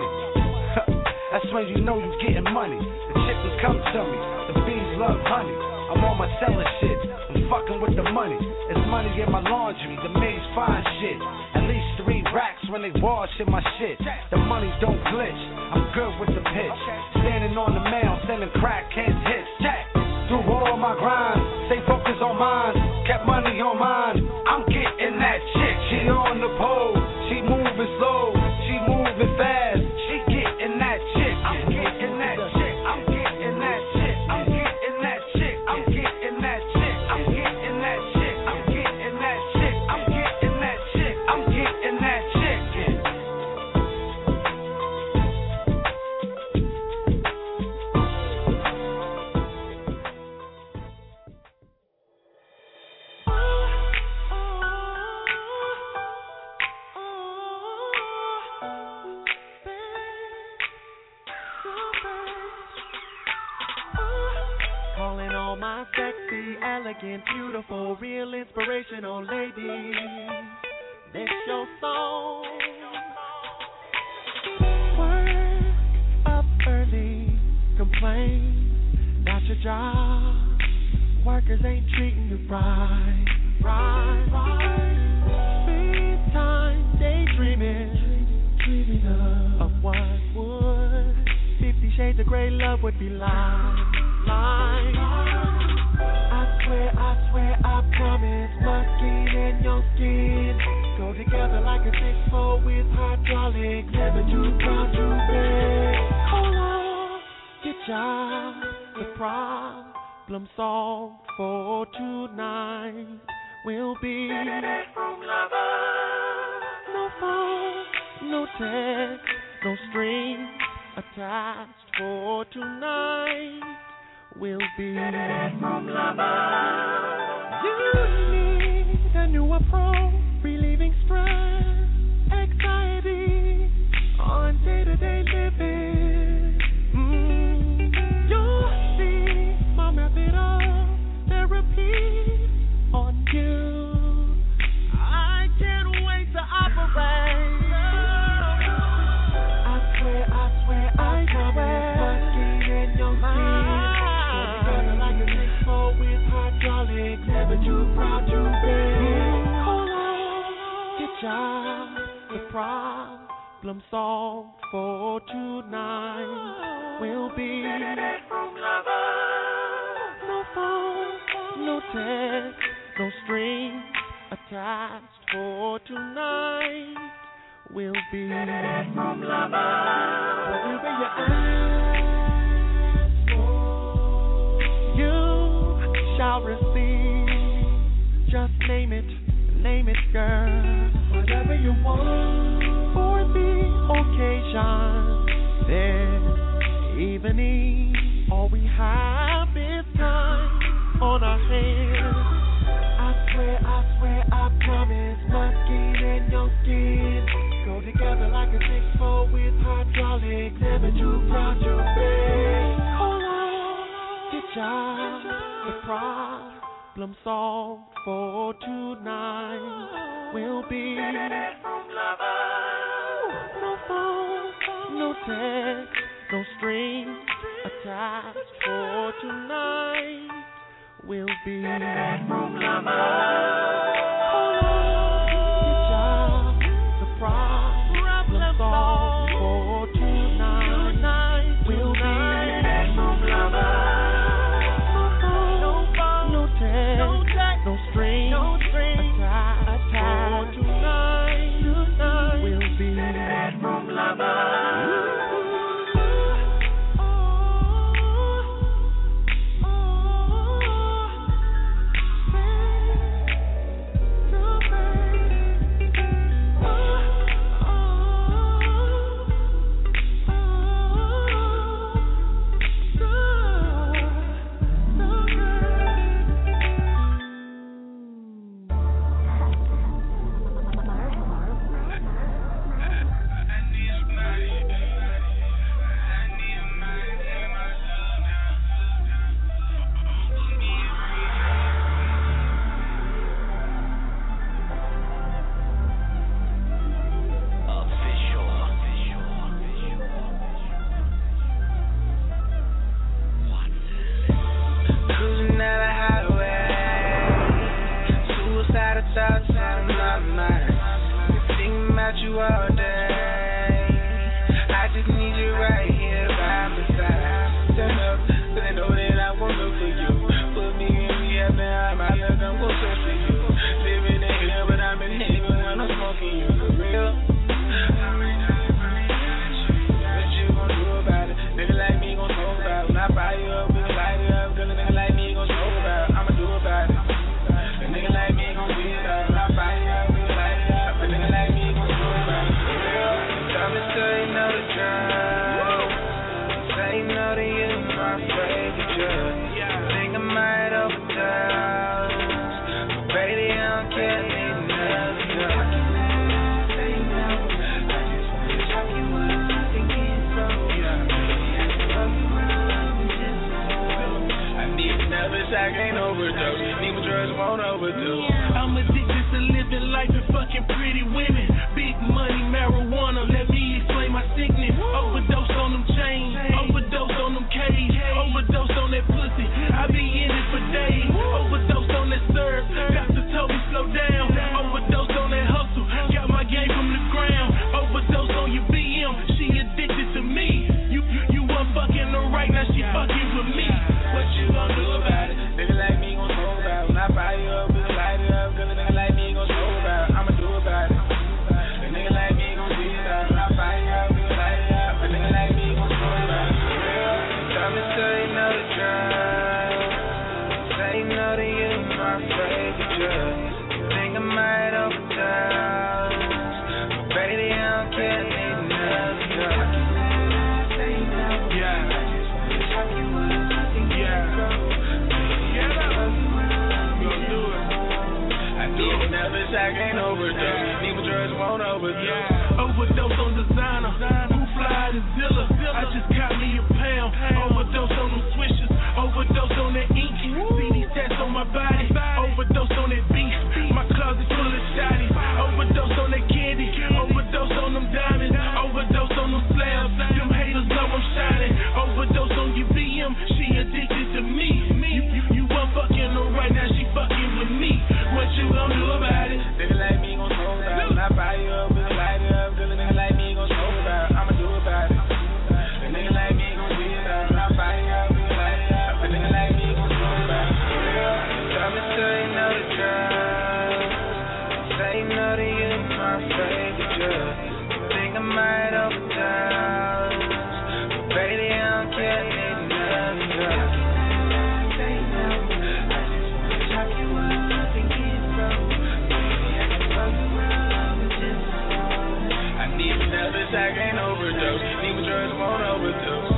That's when you know you getting money. The chickens come to me, the bees love honey. I'm on my selling shit, I'm fucking with the money. It's money in my laundry, the maids find shit. At least three racks when they washing my shit. The money don't glitch, I'm good with the pitch. Standing on the mail, sending crack cans hits. Do all my grind, stay focused on mine. Kept money on mine, I'm getting that shit. She on the pole, she moving slow, she moving fast. She getting that shit, I'm getting that shit. I'm getting that shit, I'm getting that shit. I'm getting that shit, I'm getting that shit. I'm getting that shit, I'm getting that shit. I'm getting that shit. Calling all my sexy, elegant, beautiful, real inspirational ladies. This your song. Work up early, complain, not your job. Workers ain't treating you right, right, right. Spend time daydreaming, dreaming of, of what would. Fifty Shades of Grey love would be like. I swear problem solved for tonight will be from lovers. No phone, no text, no strings attached for tonight will be from lovers. You need a new approach, relieving stress, anxiety on day-to-day living. Mm. You'll see my method of therapy on you. I can't wait to operate. I swear, I swear, I promise. My skin and your skin. Together like a six four with hydraulics. Never too proud to bend. Hold on, get ya. The problem solved for tonight will be from lovers. No phone, no text, no strings attached for tonight will be from lovers. Whatever you ask for, you shall receive. Just name it, name it, girl. Whatever you want for the occasion, this evening, all we have is time on our hands. I swear, I swear, I promise, my skin and your skin go together like a six four with hydraulics. Never too proud to bend. Hold on, get ya. The problem solved for tonight will be from lovers. No phone, no text, no strings attached for tonight will be from lovers. Hold on, get ya. The problem solved for tonight will be from lovers. No phone, no text, no strings attached for tonight will be from lovers. Light it up, 'cause a nigga like me gon' smoke out. I'ma do about it. A nigga like me know that you're my favorite drug. Think I might overdose, but baby, I don't care, need another drug. Yeah. Never shot, can't overdose. Need my drugs, won't overdose. Yeah. Overdose on designer. Who fly to Zilla? I just caught me a pound. Overdose on them swishers. Overdose on that ink. See these tats on my body. Overdose on that beef. My closet full of shotties. Overdose on that candy. Overdose on them diamonds. Overdose on them slabs. Them haters know I'm shining. Overdose on your V M. She addicted to me. You, you, you weren't fucking her right now. She fucking with me. What you gon' do about it? Nigga like me gon' smoke about it. I fire you up, nigga light it up. Cause a nigga like me gon' smoke about it. I'ma do about it. A nigga like me gon' see it out. I fire you up, nigga light it up. A nigga like me gon' smoke about it. Tell me so you know the drug. Say you know that you're my favorite drug. Think I might overdose, but baby I don't care, need another drug. I can't overdose. Need my drugs, won't overdose.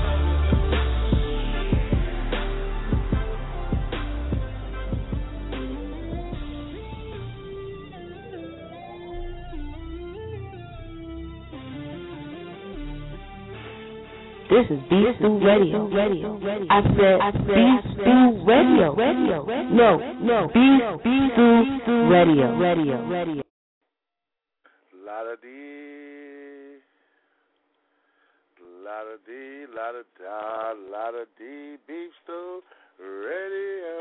This is Beef Stew Radio. Radio. I said, I said Beef Stew Radio. Radio. No, no, Beef Stew Radio. Radio. Radio. La da dee, la da dee, la da da, la da dee, Beef Stew Radio.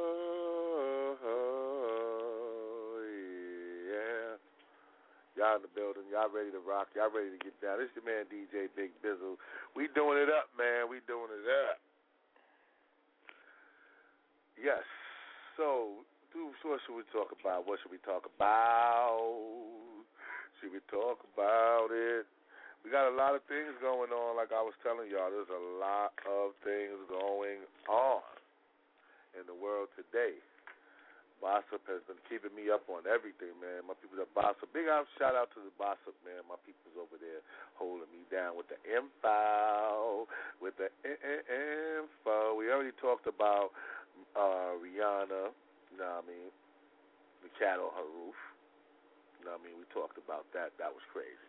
Yeah. Y'all in the building. Y'all ready to rock. Y'all ready to get down. This is your man D J Big Bizzle. We doing it up, man. We doing it up. Yes. So, what should we talk about? What should we talk about? Should we talk about it? We got a lot of things going on, like I was telling y'all. There's a lot of things going on in the world today. Bossip has been keeping me up on everything, man. My people at Bossip. Big out shout out to the Bossip, man. My people's over there holding me down with the info, with the info. We already talked about uh, Rihanna, you know what I mean, the cat on her roof. You know what I mean? We talked about that. That was crazy.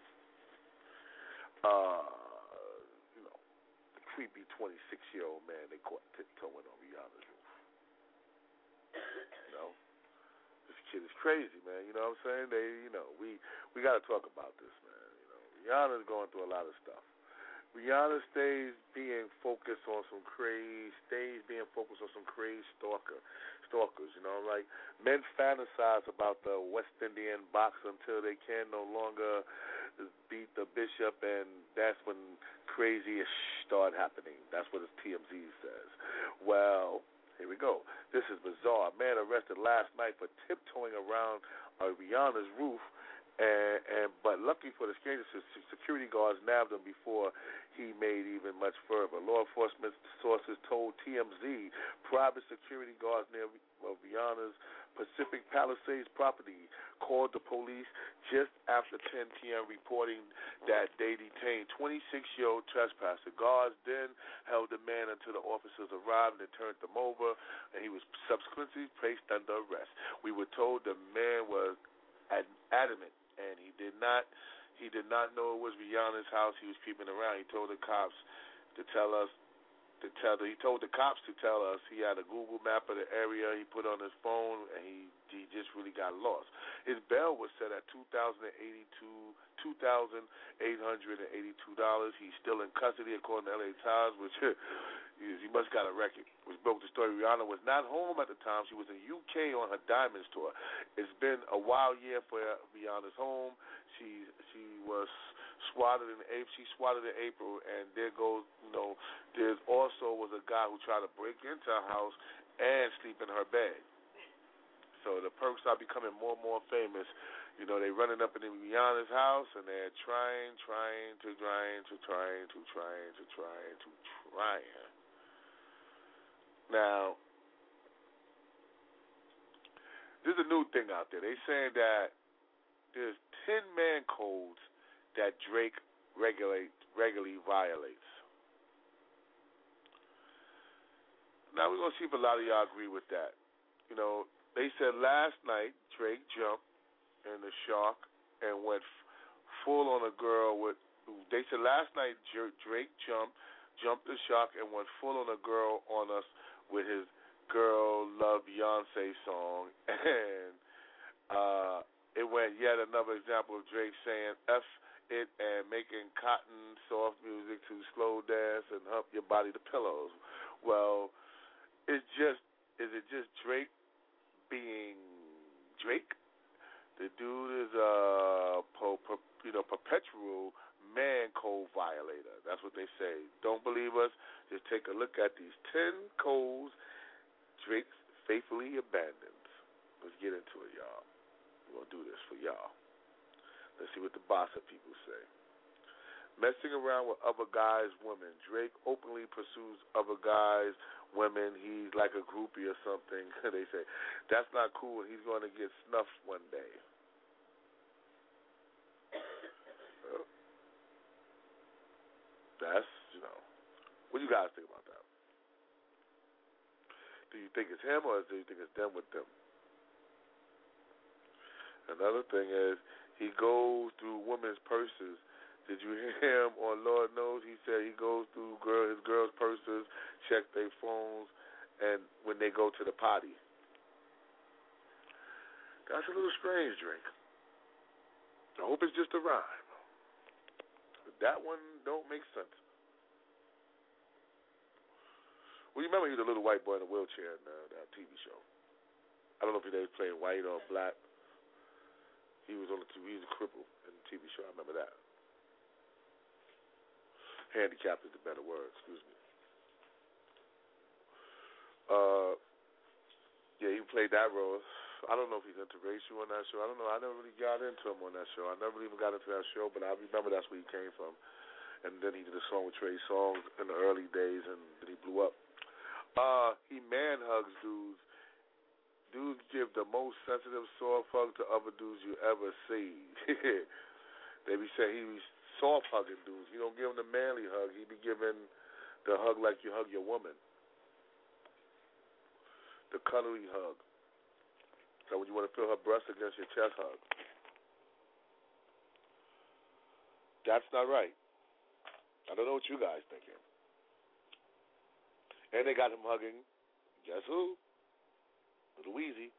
Uh, you know, the creepy twenty-six-year-old man they caught tiptoeing on Rihanna's roof. You know? This kid is crazy, man. You know what I'm saying? They, you know, we, we got to talk about this, man. You know, Rihanna's going through a lot of stuff. Rihanna stays being focused on some crazy, stays being focused on some crazy stalker, stalkers, you know, like men fantasize about the West Indian boxer until they can no longer beat the bishop, and that's when crazy start happening. That's what the T M Z says. Well, here we go. This is bizarre. A man arrested last night for tiptoeing around uh, Rihanna's roof. And, and but lucky for the stranger, security guards nabbed him before he made even much further. Law enforcement sources told T M Z private security guards near Rihanna's Pacific Palisades property called the police just after ten p.m. reporting that they detained twenty-six-year-old trespasser. Guards then held the man until the officers arrived and turned him over, and he was subsequently placed under arrest. We were told the man was adamant, and he did not he did not know it was Rihanna's house he was creeping around. He told the cops to tell us to tell the, he told the cops to tell us he had a Google map of the area he put on his phone, and he he just really got lost. His bail was set at two thousand eighty-two two thousand eight hundred and eighty-two dollars. He's still in custody according to L A Times, which he must got a record. Which broke the story. Rihanna was not home at the time. She was in U K on her Diamonds tour. It's been a wild year for Rihanna's home. She she was swatted in April. She swatted in April, and there goes, you know, there's also was a guy who tried to break into her house and sleep in her bed. So the perks are becoming more and more famous. You know, they're running up in Rihanna's house, and they're trying, trying to, trying to, trying to, trying to, trying to, trying. Now, There's a new thing out there. They saying that there's ten man codes that Drake regulate regularly violates. Now we're gonna see if a lot of y'all agree with that. You know, they said last night Drake jumped in the shark and went f- full on a girl with. They said last night Drake jumped jumped the shark and went full on a girl on us with his "Girl Love Beyonce" song, and uh, it went yet another example of Drake saying "F it" and making cotton soft music to slow dance and hump your body to pillows. Well, it's just is it just Drake being Drake? The dude is a po, po, you know perpetual man code violator. That's what they say. Don't believe us? Just take a look at these ten codes Drake faithfully abandons. Let's get into it, y'all. We're gonna do this for y'all. Let's see what the boss of people say. Messing around with other guys' women. Drake openly pursues other guys' women. He's like a groupie or something. They say that's not cool. He's going to get snuffed one day. That's, you know, what do you guys think about that? Do you think it's him or do you think it's them with them? Another thing is he goes through women's purses. Did you hear him on Lord Knows? He said he goes through girl, his girls' purses, check their phones, and when they go to the potty. That's a little strange, Drake. I hope it's just a rhyme. But that one don't make sense. Well, you remember he was a little white boy in a wheelchair in uh, that T V show. I don't know if he was playing white or black. He was on the T V, he was a cripple in the T V show. I remember that. Handicapped is the better word, excuse me. Uh, yeah, he played that role. I don't know if he's interracial on that show. I don't know. I never really got into him on that show. I never even got into that show, but I remember that's where he came from. And then he did a song with Trey Songz in the early days, and then he blew up. Uh, he man hugs dudes. Dudes give the most sensitive, soft hug to other dudes you ever see. They be saying he be soft hugging dudes. He don't give them the manly hug. He be giving the hug like you hug your woman. The cuddly hug. So when you want to feel her breast against your chest hug. That's not right. I don't know what you guys thinking. And they got him hugging, guess who? Little Weezy.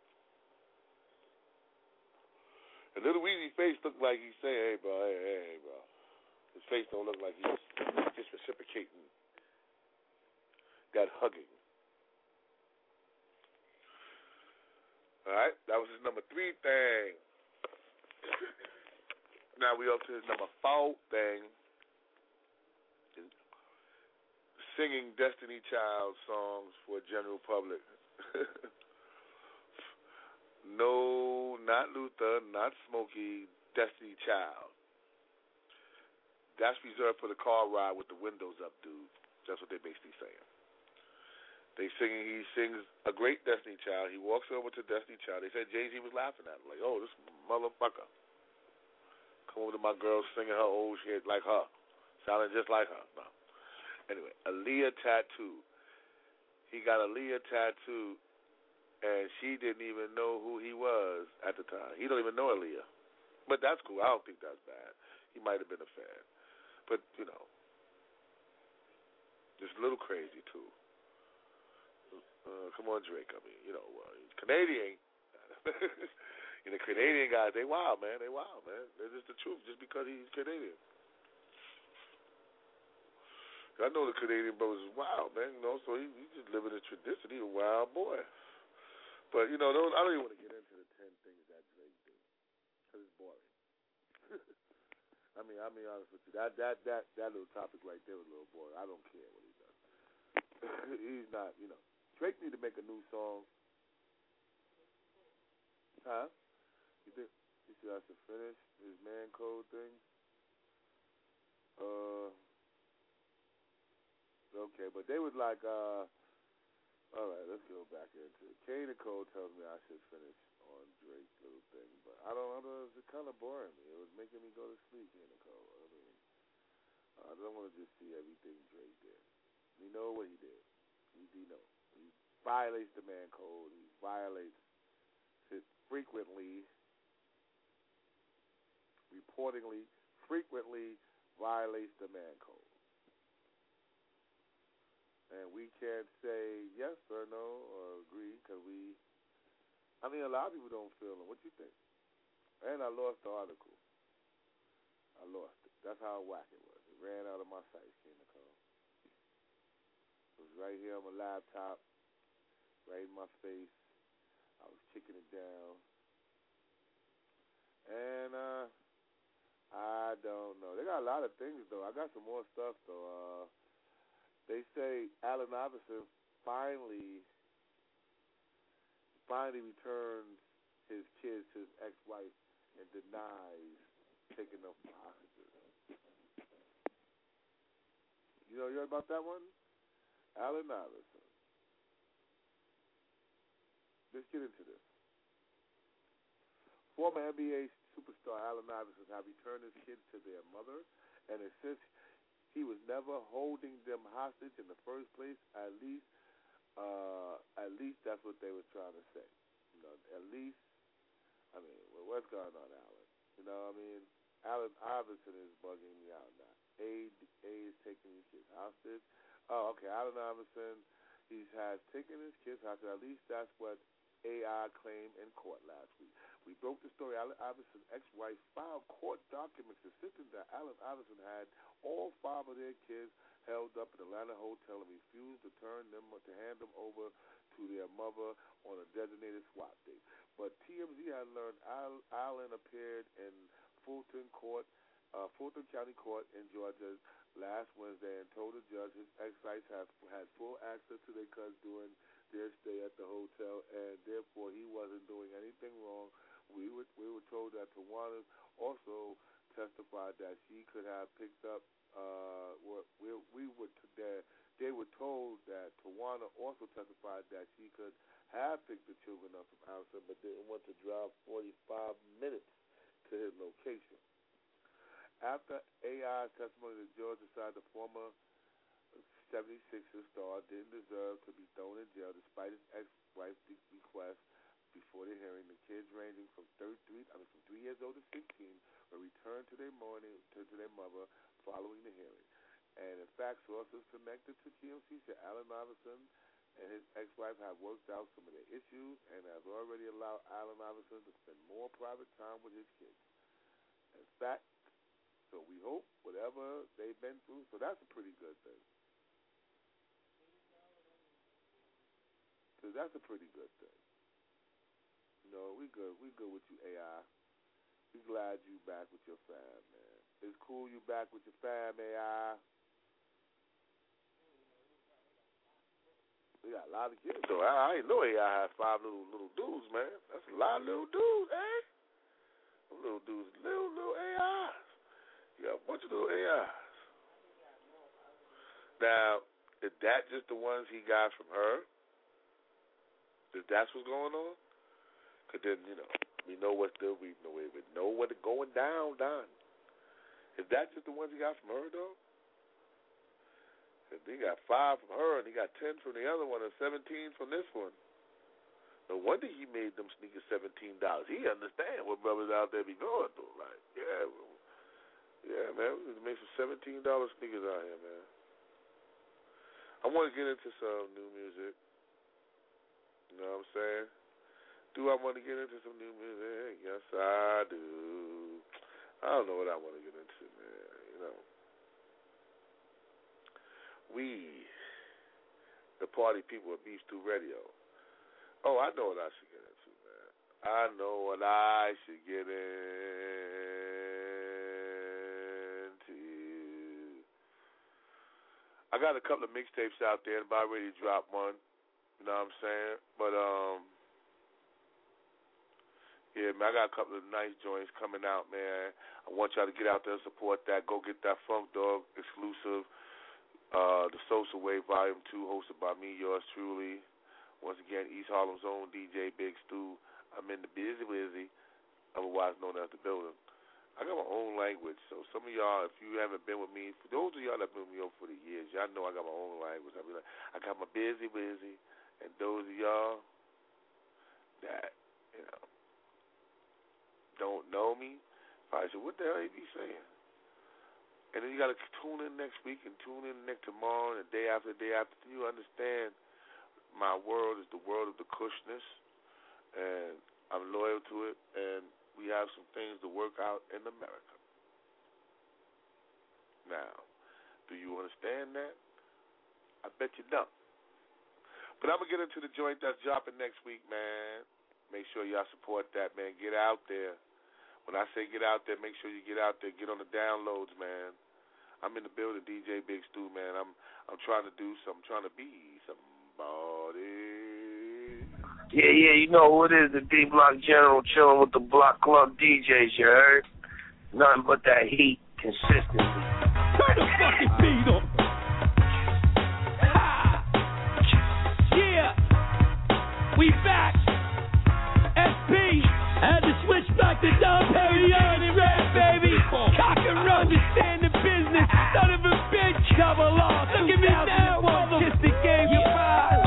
And Little Weezy's face looked like he's saying, hey, bro, hey, hey, hey, bro. His face don't look like he's just reciprocating that hugging. All right, that was his number three thing. Now we up to his number four thing. Singing Destiny Child songs for general public. No, not Luther, not Smokey, Destiny Child. That's reserved for the car ride with the windows up, dude. That's what they're basically saying. They singing, he sings a great Destiny Child. He walks over to Destiny Child. They said Jay-Z was laughing at him, like, oh, this motherfucker. Come over to my girl singing her old shit like her. Sounding just like her. No. Anyway, Aaliyah tattoo. He got Aaliyah tattoo, and she didn't even know who he was at the time. He don't even know Aaliyah. But that's cool. I don't think that's bad. He might have been a fan. But, you know, just a little crazy, too. Uh, come on, Drake. I mean, you know, uh, he's Canadian. You know, Canadian guys, they wild, man. They wild, man. They're just the truth, just because he's Canadian. I know the Canadian brothers is wild, man. You know, so he, he's just living a tradition. He's a wild boy. But, you know, those, I don't even want to get into the ten things that Drake did, because it's boring. I mean, I'll be honest with you. That, that, that, that little topic right there was a little boring. I don't care what he does. He's not, you know. Drake need to make a new song. Huh? You think he should have to finish his man code thing? Uh, okay, but they was like, uh, All right, let's go back into it. K. Nicole tells me I should finish on Drake's little thing, but I don't know. It's kind of boring me. It was making me go to sleep, K. Nicole. I mean, I don't want to just see everything Drake did. We know what he did. We do know. He violates the man code. He violates it frequently, reportingly, frequently violates the man code. And we can't say yes or no or agree because we, I mean, a lot of people don't feel it. What you think? And I lost the article. I lost it. That's how whack it was. It ran out of my sight, King Nicole. It was right here on my laptop, right in my face. I was kicking it down. And uh, I don't know. They got a lot of things, though. I got some more stuff, though. Uh, They say Allen Iverson finally, finally returns his kids to his ex-wife and denies taking them for hostages. You know, you heard about that one? Allen Iverson. Let's get into this. Former N B A superstar Allen Iverson has returned his kids to their mother, and insists he was never holding them hostage in the first place. At least, uh, at least that's what they were trying to say. You know, at least, I mean, well, what's going on, Allen? You know, I mean, Allen Iverson is bugging me out now. A, A is taking his kids hostage. Oh, okay, Allen Iverson, he has taken his kids hostage. At least that's what A I claimed in court last week. We broke the story. Allen Iverson's ex-wife filed court documents insisting that Allen Iverson had all five of their kids held up in Atlanta hotel and refused to turn them to hand them over to their mother on a designated swap date. But T M Z had learned Al- Allen appeared in Fulton Court, uh, Fulton County Court in Georgia last Wednesday and told the judge his ex-wife has had full access to their cuz during their stay at the hotel, and therefore he wasn't doing anything wrong. We were we were told that Tawana also testified that she could have picked up. Uh, what we we were that they were told that Tawana also testified that she could have picked the children up from Allison, but didn't want to drive forty-five minutes to his location. After A I's testimony, the judge decided the former seventy-sixers star didn't deserve to be thrown in jail despite his ex-wife's request. Before the hearing, the kids ranging from thirty-three, I mean from three years old to sixteen, were returned to their morning to, to their mother following the hearing. And in fact, sources connected to T M C said Allen Iverson and his ex-wife have worked out some of their issues and have already allowed Allen Iverson to spend more private time with his kids. In fact, so we hope whatever they've been through, so that's a pretty good thing. So that's a pretty good thing. You know, we good. We good with you, A I. We glad you back with your fam, man. It's cool you back with your fam, A I. We got a lot of kids. So I, I ain't know A I had five little little dudes, man. That's a lot of little dudes, eh? Them little dudes, little little A Is. You got a bunch of little A Is. Now, is that just the ones he got from her? If that's what's going on? Because then, you know, we know what's still, we know, we know what's going down, Don. Is that just the ones he got from her, though? He got five from her, and he got ten from the other one, and seventeen from this one. No wonder he made them sneakers seventeen dollars. He understand what brothers out there be going through. Like, yeah, well, yeah, man, we made some seventeen dollars sneakers out here, man. I want to get into some new music. You know what I'm saying? Do I want to get into some new music? Yes, I do. I don't know what I want to get into, man. You know. We, the party people at Beef Stew Radio. Oh, I know what I should get into, man. I know what I should get into. I got a couple of mixtapes out there and about ready to drop one. You know what I'm saying? But, um, yeah, man, I got a couple of nice joints coming out, man. I want y'all to get out there and support that. Go get that Funk Dog exclusive, uh, the Social Wave Volume two, hosted by me, yours truly. Once again, East Harlem's own D J Big Stu. I'm in the Busy Wizzy, otherwise known as the building. I got my own language, so some of y'all, if you haven't been with me, for those of y'all that have been with me over for the years, y'all know I got my own language. I be like, I got my Busy Wizzy, and those of y'all that, you know, don't know me, probably say, what the hell he be saying? And then you got to tune in next week and tune in next tomorrow and the day after the day after. You understand my world is the world of the cushness, and I'm loyal to it, and we have some things to work out in America. Now, do you understand that? I bet you don't. But I'm going to get into the joint that's dropping next week, man. Make sure y'all support that, man. Get out there. When I say get out there, make sure you get out there. Get on the downloads, man. I'm in the building, D J Big Stu, man. I'm I'm trying to do something. I'm trying to be somebody. Yeah, yeah, you know who it is, the D-Block General chilling with the Block Club D Js, you heard? Nothing but that heat, consistency. Turn the fucking beat up. Ha! Yeah, we back. S P had to switch back to Dom Perignon and rap, baby. Cock and run to stand the business. Son of a bitch, double off. Look at me now, mother. Kiss the game, you five.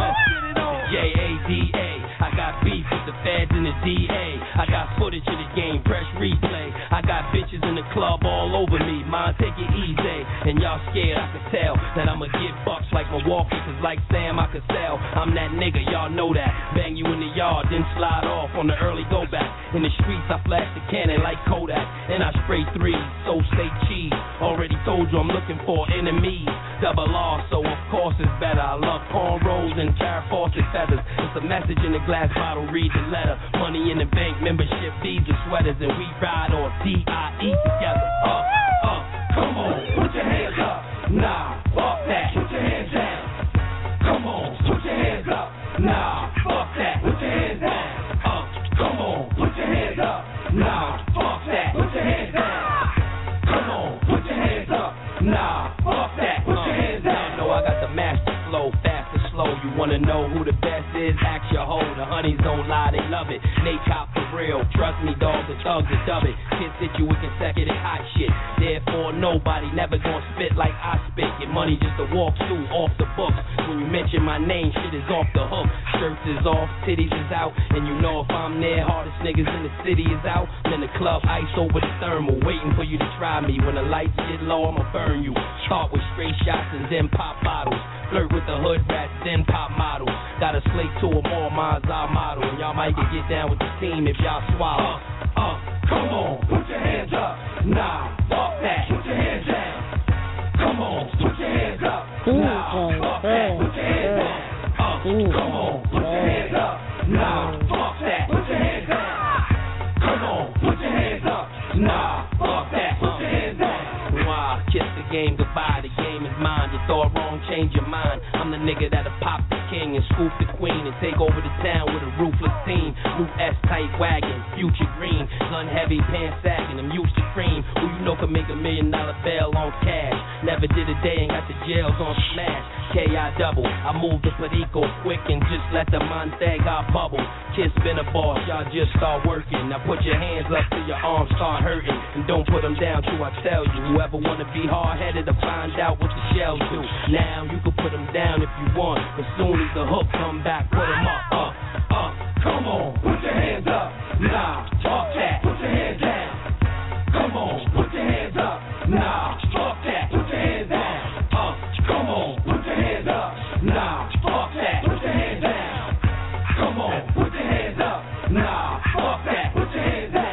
J A D A. I got beef with the feds and the D A. I got footage of the game, press replay. I got bitches in the club all over me. Mine, take it easy. And y'all scared, I could tell that I'ma get bucks like Milwaukee. Cause like Sam, I could sell. I'm that nigga, y'all know that. Bang you in the yard, then slide off on the early go back. In the streets, I flash the cannon like Kodak. And I spray threes, so stay cheese. Already told you I'm looking for enemies. Double R, so of course it's better. I love cornrows and Farrah Fawcett feathers. It's a message in the glass bottle, read the letter. Money in the bank, membership, visa, sweaters, and we ride on D I E together. Uh, uh, come on, put your hands up. Nah, fuck that, put your hands down. Come on, put your hands up. Nah, fuck that, put your hands down. Uh, come on, put your hands up. Nah, fuck that, put your hands down. Come on, put your hands up. Nah, fuck that, put your hands down. No, I got the master flow, fast and slow. You wanna know who the best is? Ask your hoe. The honeys don't lie, they love it. They cop for real. Trust me, dog, the thugs will dub it. Kids hit you with consecutive hot shit. Therefore, nobody never gonna spit like I spit. Get money just to walk through off the books. When you mention my name, shit is off the hook. Shirts is off, titties is out. And you know if I'm there, hardest niggas in the city is out. Then the club ice over the thermal, waiting for you to try me. When the lights get low, I'ma burn you. Start with straight shots and then pop bottles. Flirt with the hood rats, then pop models. Got a slate to them all, mine's our model. And y'all might get down with the team if y'all swallow. Uh, uh, come on, put your hands up. Nah, fuck that, put your hands down. Come on, put your hands up. Nah, fuck that, put your hands down. Uh, come on, put your hands up. Nah, fuck that, put your hands down. Come on, put your hands up. Nah, fuck that, put your hands down. Wow, kiss the game goodbye, the game is mine. You thought wrong, change your mind. I'm the nigga that'll pop the king and scoop the queen and take over the town with a ruthless team. New S-type wagon, future green, gun heavy, pants sagging. I'm used to cream. Who you know can make a million dollar bail on cash? Never did a day and got the jails on smash. K I double, I moved to Perico quick and just let the Montega bubble. Kids been a boss, y'all just start working. Now put your hands up till your arms start hurting. And don't put them down till I tell you. Whoever wanna be hard-headed to find out what the shells do. Now you can put them down if you want. As soon as the hook come back, put them up, up, up. Come on, put your hands up. Nah, fuck that, put your hands down. Come on, put your hands up. Nah, fuck that, put your hands down. Up, come on, put your hands up. Nah, fuck that, put your hands down. Come on, put your hands up. Nah, fuck that, put your hands down.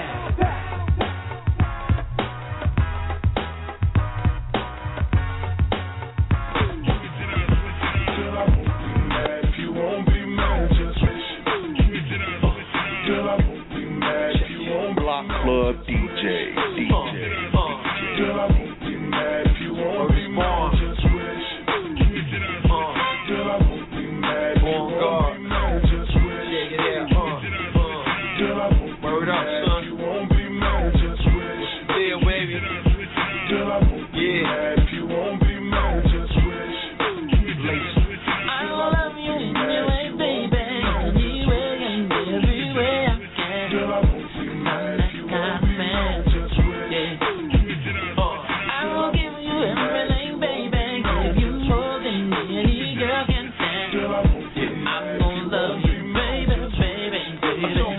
Block Club D J, D J, uh, uh, Girl, I won't be mad if you won't be mad, just wish. Uh, Girl, I won't be mad if you won't be mad, just wish. Yeah, yeah, uh, uh, Girl, I won't be Word mad up, if you won't be mad, just wish. Yeah, baby. Girl, I won't be yeah. mad if you won't be mad, just wish. I love you anyway, baby.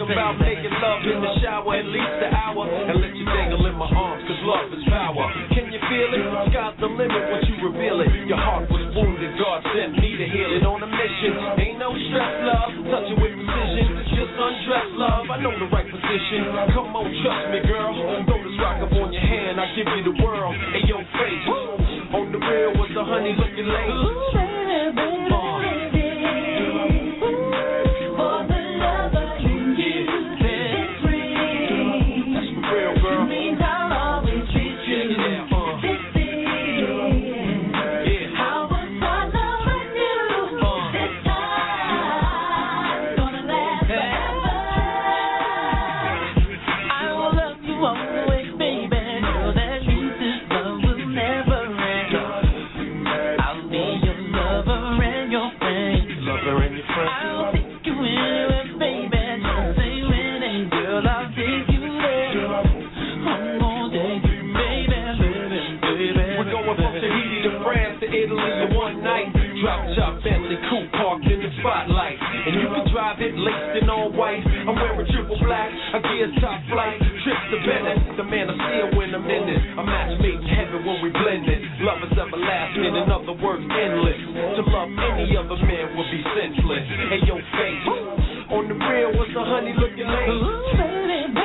about making love in the shower at least an hour and let you dangle in my arms, cause love is power. Can you feel it? Sky's the limit once you reveal it. Your heart was wounded, God sent me to heal it. On a mission, ain't no stress, love. Touch it with precision, just undress, love. I know the right position. Come on, trust me, girl. Throw this rock up on your hand, I give you the world in your face. On the real was the honey looking lady. Laced in all white, I'm wearing triple black. I gear top flight, trips to Venice. The man of steel when I'm in it. A match made in heaven when we blend it. Love is everlasting, in other words, endless. To love any other man would be senseless. Hey, yo, face on the real was the honey looking lady.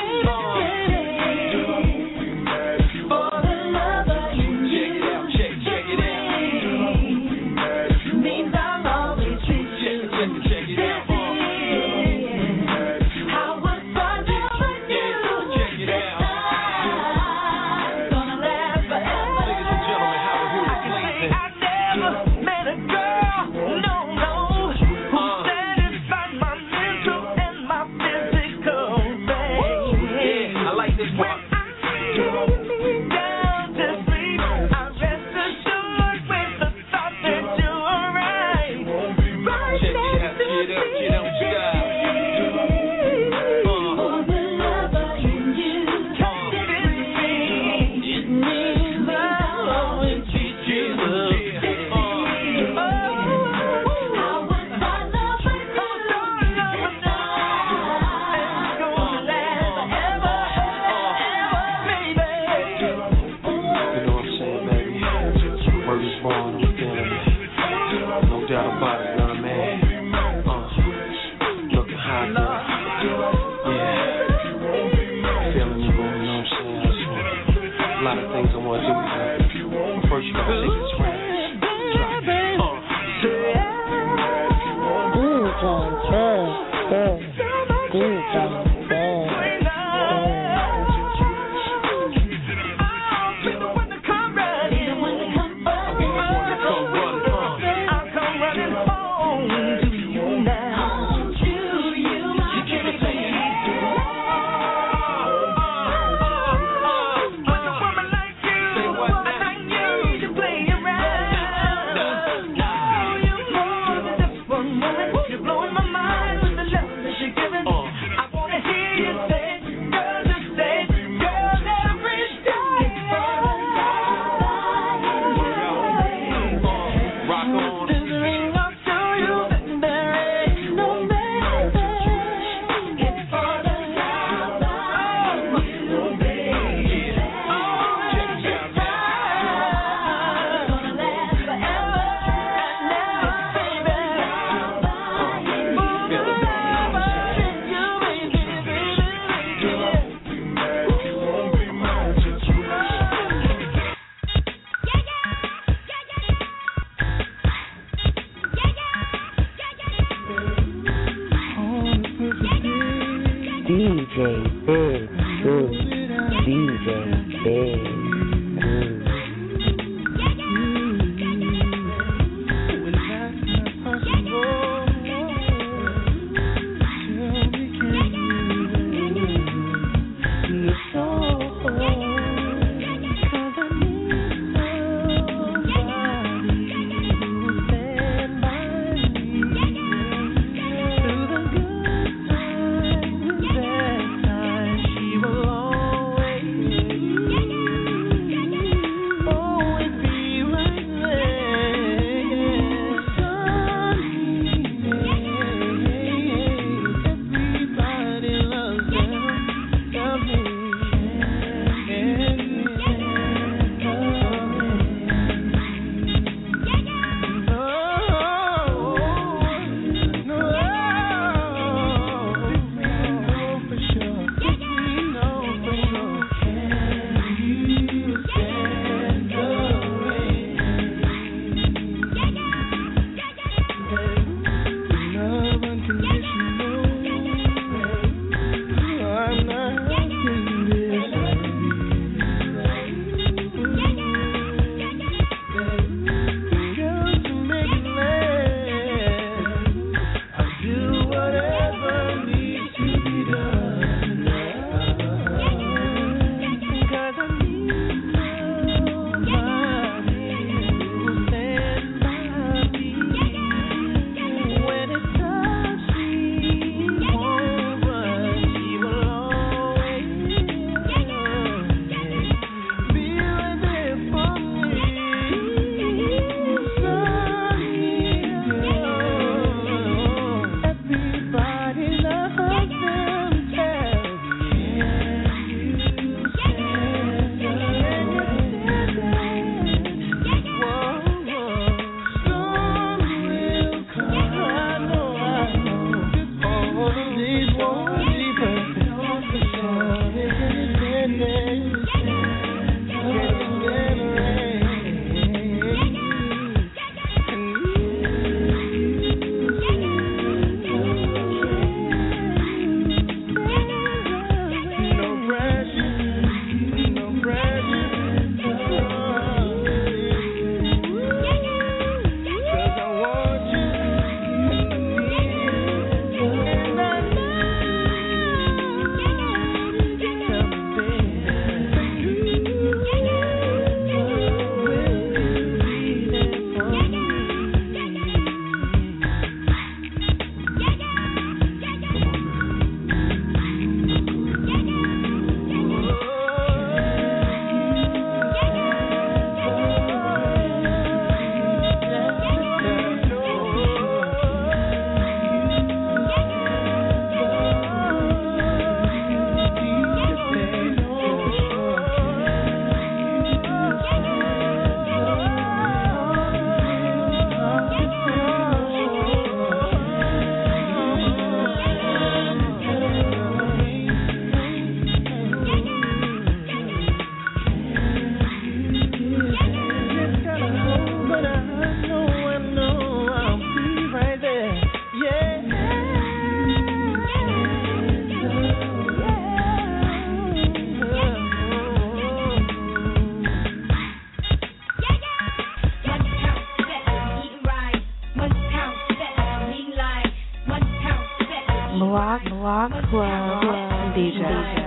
D J.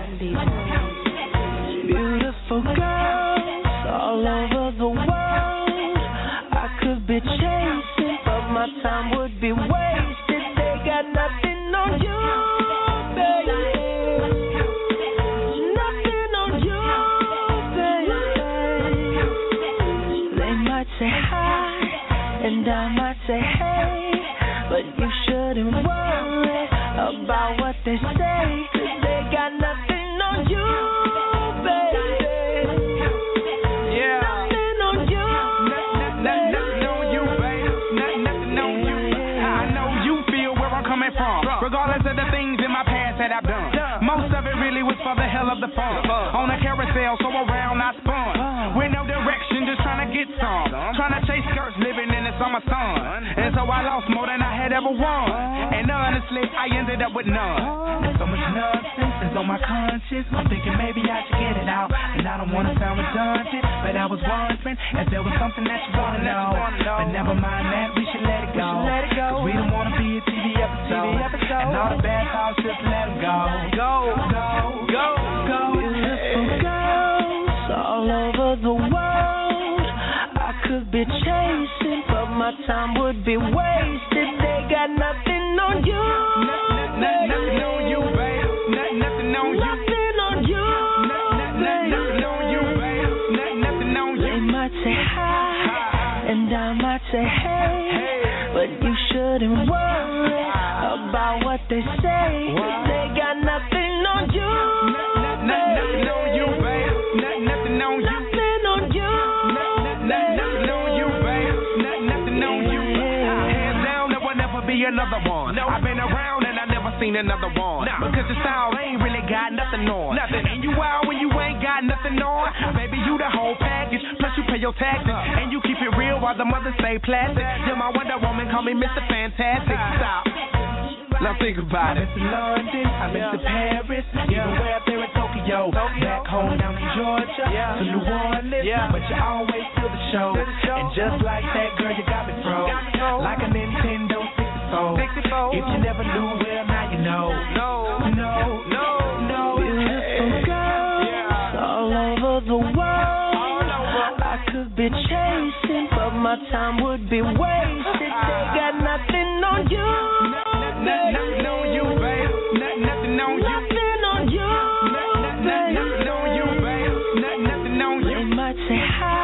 Beautiful girls all over the world. I could be chasing, but my time would be wasted. They got nothing on you, baby. Nothing on you, baby. They might say hi, and I might say hey, but you shouldn't worry about what they say, 'cause they got nothing on you, baby. Yeah. Nothing on you. Nothing on you, baby. Nothing on you. I know you feel where I'm coming from, regardless of the things in my past that I've done. Most of it really was for the hell of the fun. On a carousel, so around I spun. With no direction, just trying to get some. Trying to chase skirts, living in the summer sun. And so I lost more than I had ever won. And honestly, I ended up with none. There's so much nonsense is on my conscience. I'm thinking maybe I should get it out. And I don't want to sound redundant, but I was wondering if there was something that you want to know. But never mind that, we should let it go. Cause we don't want to be a T V episode. And all the bad thoughts, just let them go. Go, go, go, go. Beautiful girls all over the world. I could be chasing, but my time would be wasted. They got nothing on you. Nothing on you, babe. Nothing on you. Nothing on you. Nothing on you, babe. Nothing on you. They might say hi, and I might say hey, but you shouldn't worry about what they say, 'cause they got nothing on you. Nothing on you, babe. Nothing on you. Nothing on you. Nothing on you, babe. Nothing on you. Hands down, there will never be another one. I've been around and I never seen another one. Because the style ain't really got nothing on. Nothing. And you out when you ain't got nothing on. Baby, you the whole package. Plus you pay your taxes. And you keep it real while the mothers stay plastic. You're my Wonder Woman, call me Mister Fantastic. Stop. Now think about it. I've been to London, I've been to Paris, even way up there in Tokyo. Back home down in Georgia, to New Orleans, but you always steal the show. And just like that, girl, you got me froze, like a Nintendo sixty-four. If you never knew, well, now you know. No, no, no, no. Beautiful girls all over the world. I could be chasing, but my time would be wasted. They got nothing on you. Nothing on you, babe. Nothing on you. Nothing on you. Nothing on you, babe. Nothing on you. They might say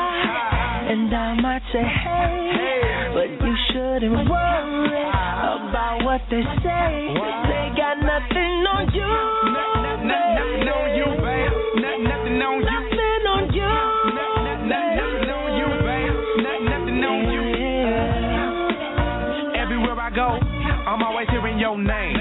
hi, and I might say hey, but you shouldn't worry about what they say, 'cause they got nothing on you. Nothing on you, babe. Nothing on you. Nothing on you. Nothing on you, babe. Nothing on you. Everywhere I go, I'm always hearing your name.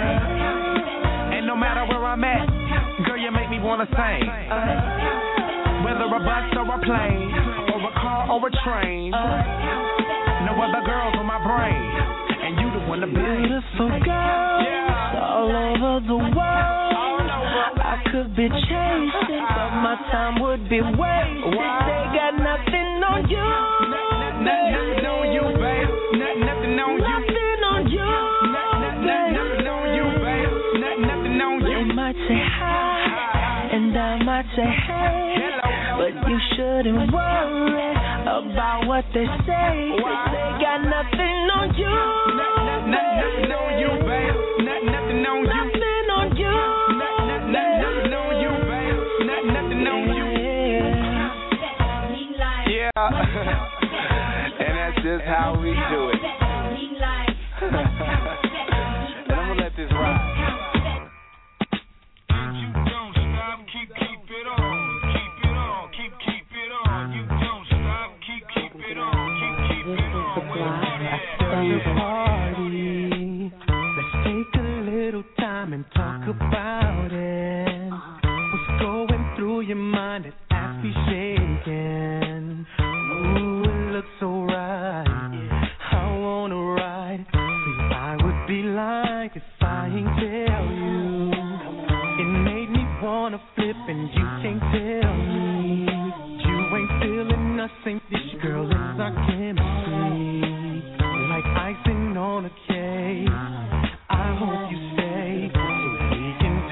And no matter where I'm at, girl, you make me wanna sing. Whether a bus or a plane, or a car or a train, no other girls on my brain, and you the one to be. Beautiful girls all over the world. I could be chasing, but my time would be wasted. They got nothing on you. Nothing on you, babe. Nothing on you. Nothing on you. Nothing on you, babe. Nothing on you. They might say hi, and I might say hey, but you shouldn't worry about what they say, 'cause they got nothing on you. Nothing on you, babe. Nothing on you. Nothing on you. Nothing on you, babe. Nothing on you. Yeah. And that's just how we do it. And I'm gonna let this ride. You don't stop, keep keep it on, keep it on, keep keep it on. You don't stop, keep keep it on, keep keep it on. After the party, let's take a little time and talk about it. What's going through your mind as I be shaking? Ooh, it looks so right. I wanna ride. See, I would be lying if I ain't tell you. It made me wanna flip and you can't tell me. You ain't feeling nothing, this girl is our chemistry. Like icing on a cake. I hope you stay so we can do our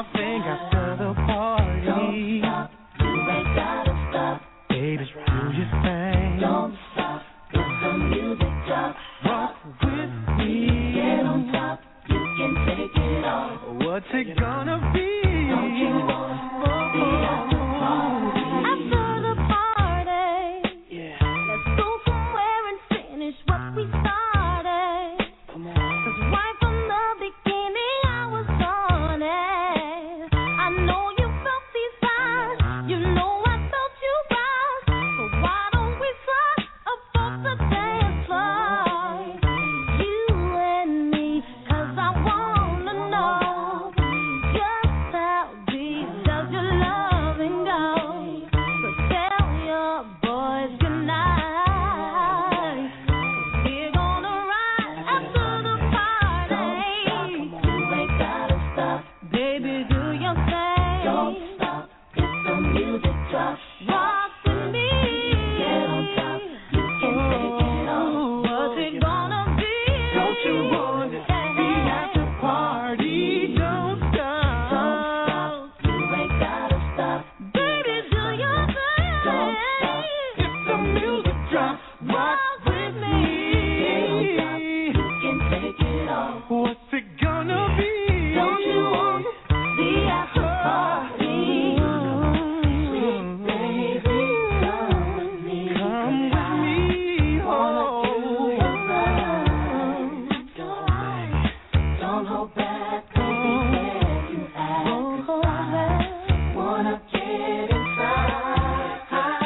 thing after the party. Don't stop, you ain't gotta stop. Baby, do your thing. Don't stop, let the music drop. Rock with me. Get on top, you can take it off. What's it gonna be? Don't you want to be after party? After the party, Yeah. let's go somewhere and finish what we started. Come on. 'Cause right from the beginning I was on it. I know you felt these vibes, you know I felt you rise. So why don't we fly above the dance floor? You and me, 'cause I wanna know just how deep does your loving go? So tell your boys goodnight. We're gonna ride after the party. You ain't gotta stop, baby, do your thing. Don't stop, if the music drops. Rock with me. Get on top, you can take it off. What's it gonna be? Don't you want to be at the party? Don't stop. Don't stop, you ain't gotta stop. Baby, do your thing. Don't stop, If the music drops, rock with me. you can take it off. What's it gonna be? Don't you want the after party? Sweet baby, come with me. Come with me, oh. Don't hold back, baby, where you at? 'Cause I wanna get inside.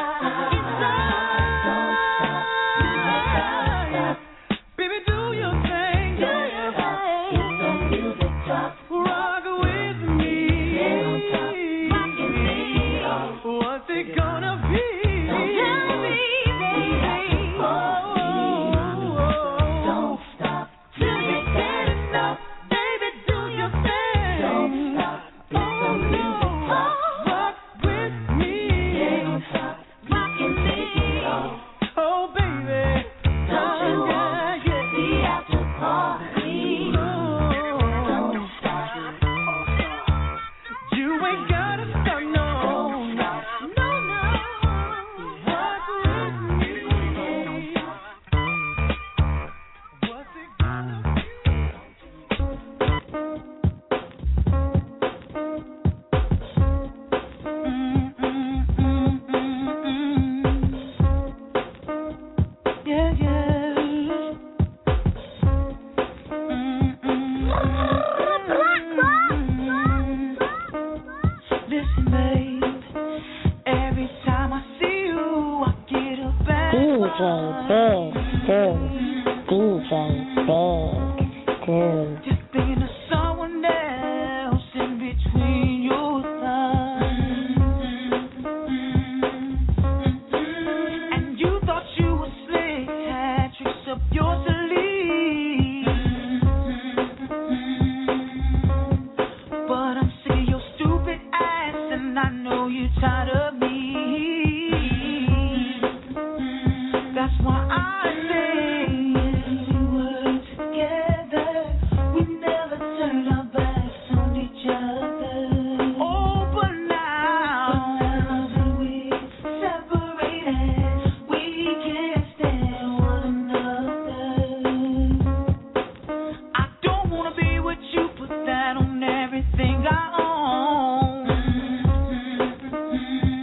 Don't stop, you ain't gotta stop. Baby, do your thing. Do your thing. If the music drops, Rock with me. get on top, you can take it off. What's it gonna be? Don't tell me, baby. Don't stop till you get enough. Baby, do your thing. Don't stop. If the music drops, Rock with me. get on top. You can take it off. Oh, baby. Don't you want yeah, the after party? Don't stop. You ain't gotta stop, no. No, no. Rock with me. What's it gonna be? Yeah, yeah. Listen, babe. Every time I see you, I get a bad D J vibe. Big Dude. D J Big Dude. Just thinking of someone else in between your thighs. And you thought you were slick, had tricks up your sleeve. But I'm sick of your stupid ass, and I know you're tired of me. That's why I say if we were together, we never turn our backs on each other. Oh, but now, now that we're separated, we can't stand one another. I don't wanna be with you, put that on everything I own.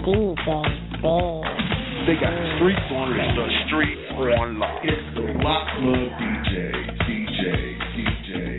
D J Big. They got the streets on lock. The streets on lock. It's the Block Club D J, D J, D J.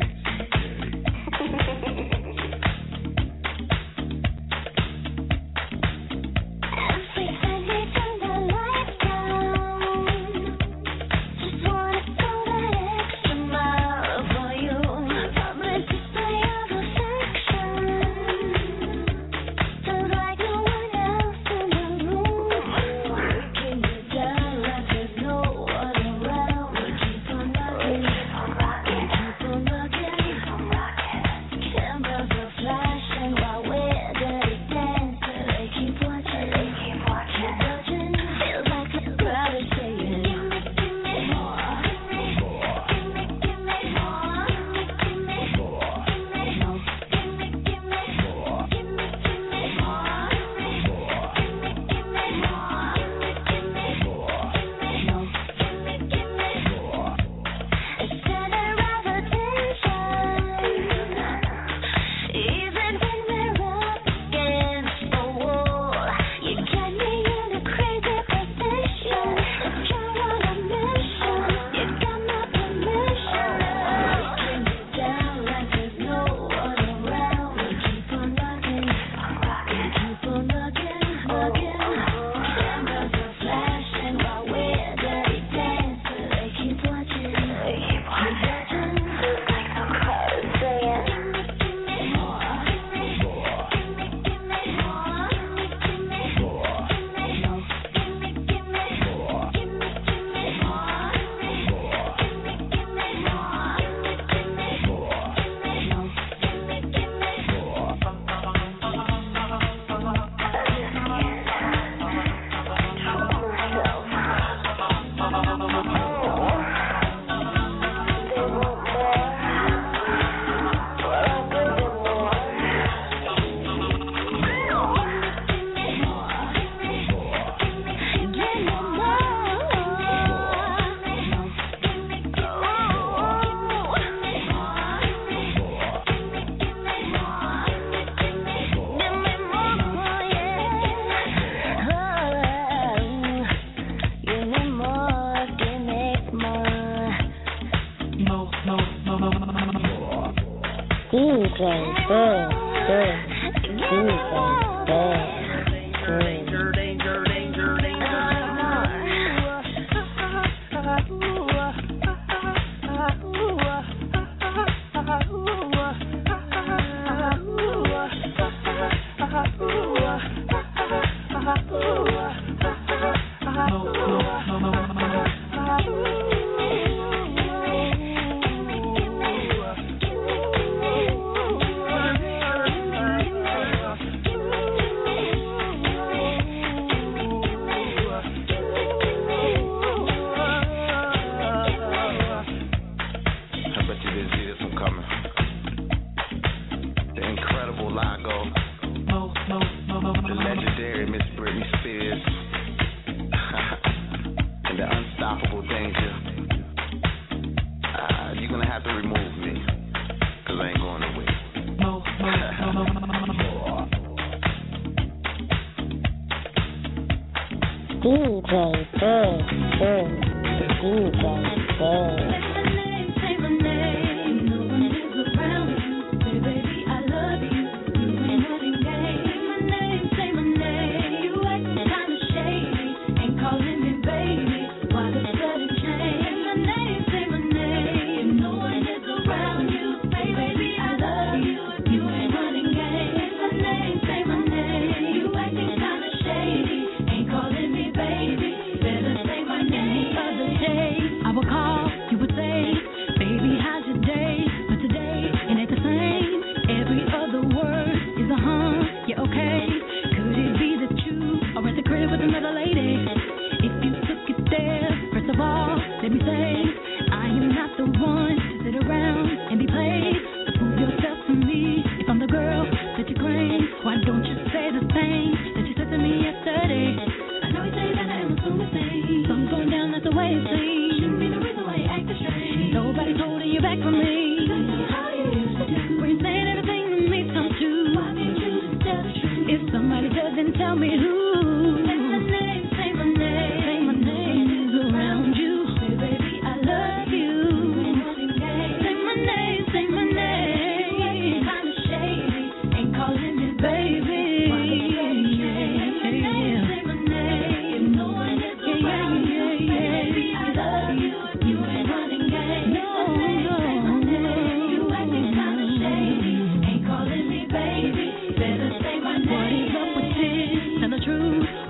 Tell me who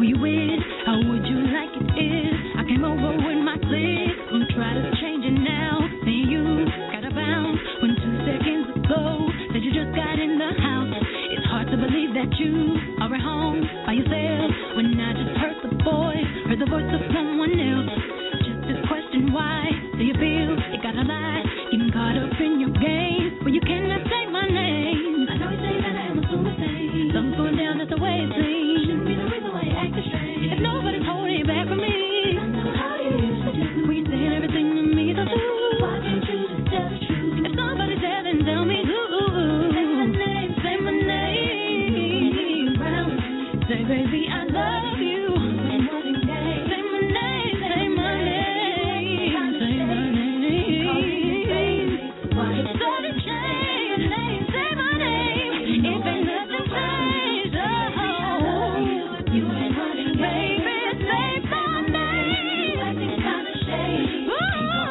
Who you with? How would you like it if I came over with my clique? Don't try to change it now. Then you gotta bounce when two seconds ago said you just got in the house. It's hard to believe that you are at home by yourself when I just heard the voice, heard the voice of someone else. Just this question, why do you feel you gotta lie? Getting caught up in your game, but you cannot say my name. I know you say that I'm a suicide. Something's going down, that's the way it seems. Shouldn't be the reason why you act strange. If nobody's holding you back from me, I know how you used to do. When you saying everything to me, so do. Why can't you just tell the truth? If somebody's there, then tell me who. Say my name, say my name. Say, baby, I love you. Say my name, say my name. Say my name. Why you started changing? Say my name. If ain't nothing changed, oh, you ain't running, baby. Say my name. Acting kinda shady. Oh,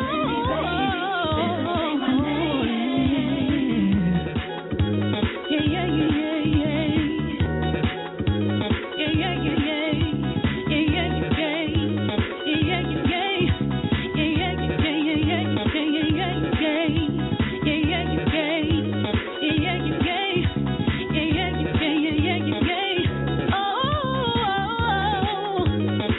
say my name. Yeah, yeah, yeah, yeah, yeah. Yeah, yeah, yeah, yeah. Yeah, yeah, yeah, yeah. Yeah, yeah, yeah, yeah. Yeah, yeah, yeah, yeah, yeah, yeah, yeah, yeah, yeah. Yeah, yeah, yeah, yeah. Yeah, yeah, yeah, yeah. Yeah, yeah, yeah, yeah, yeah, yeah, yeah. Oh,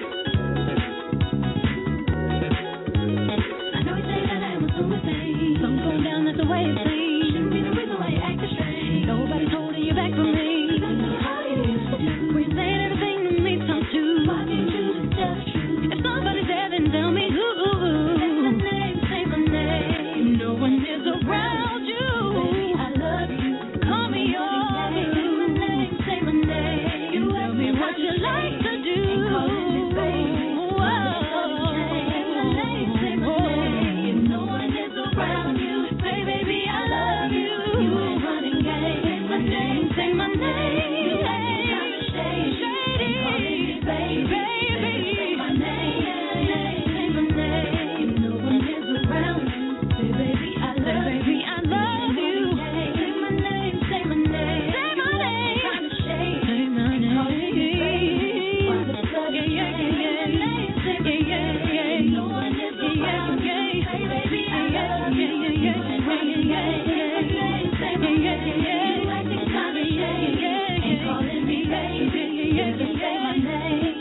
I know you say that I'm a suicide. Something's going down, that's the way it seems. Shouldn't be the reason why you acting strange. Nobody's holding you back from me. I know how you used to do. When you're saying everything to me, some too. Why can't you just tell the truth? If somebody's there, then tell me who. Say my name, say my name. No one is around you. Baby, I love you. Call me your boo. Say my name, say my name. You tell me what you like to do. Ain't calling me baby. Whoa. Say my name, say my name. No one is around you. Say, baby, I love you. You ain't running game. Say my name, say my name. You acting kinda shady. Shady. Calling me baby. Say my name, say my name. No one is around you. Say, baby, I love you. Baby, I love you. Say my name, say my name. Say my name. Kinda shady. Say my name. Calling me baby. Why the blood is yeah, yeah, yeah, yeah. Say my name. No one is around you. Say, baby, I love you. You ain't running game. Say my name. You acting kinda shady. Ain't calling me baby. Just say my name.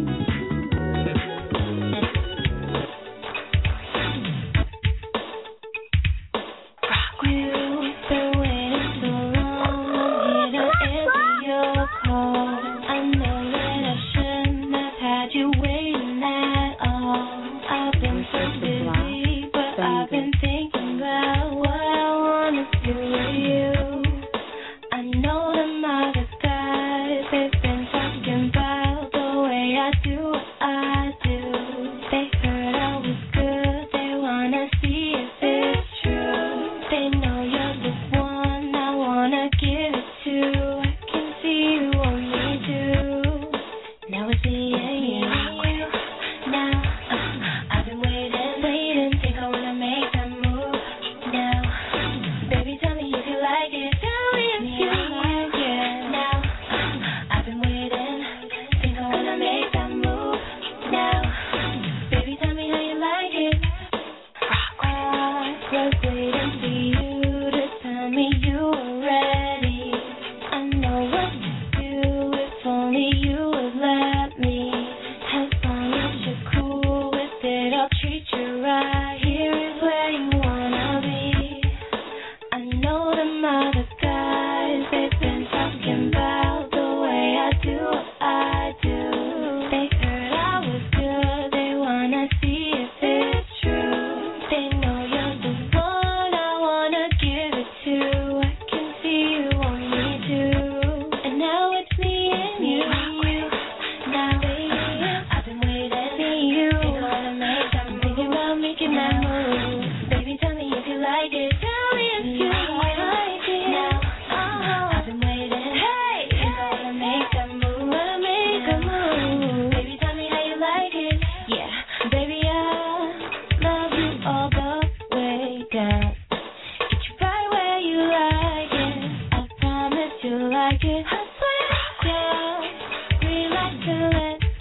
You've been waiting so long. I'm here to answer your call. I know that I shouldn't have had you waiting at all. I've been so busy, but I've been thinking about what I wanna do with you. I know them other guys, they've been talking about the way I do what I do. They heard I was good, they wanna see if it's true. They know you're the one I wanna give it to. I can see you only do. Now it's me and you. Now uh, I've been waiting, waiting. Think I wanna make that move. Now, baby, tell me if you like it. Tell me if you like it. Now uh, I've been waiting. Think I wanna make that move. Now, baby, tell me how you like it. I was waiting for you to tell me you were ready. I know what to do if only you would let me. As long as you're cool with it, I'll treat you right. Here is where you wanna be. I know them other guys, they've been talking about the way I do what I do. They heard I was good, they wanna see if it's true. They know you're the one I wanna give it to. I can see you only do. And now it's me and you. Now, baby, I've been waiting for you. Think I wanna make that move. Thinking about making that move. Baby, tell me if you like it. Tell me if you like it. Now, oh, I've been waiting. Hey, think I wanna make that move. Wanna make a move. Baby, tell me how you like it. Yeah, baby, I love you all the way down. Get you right where you like it. I promise you like it. I swear, yeah. Relax and let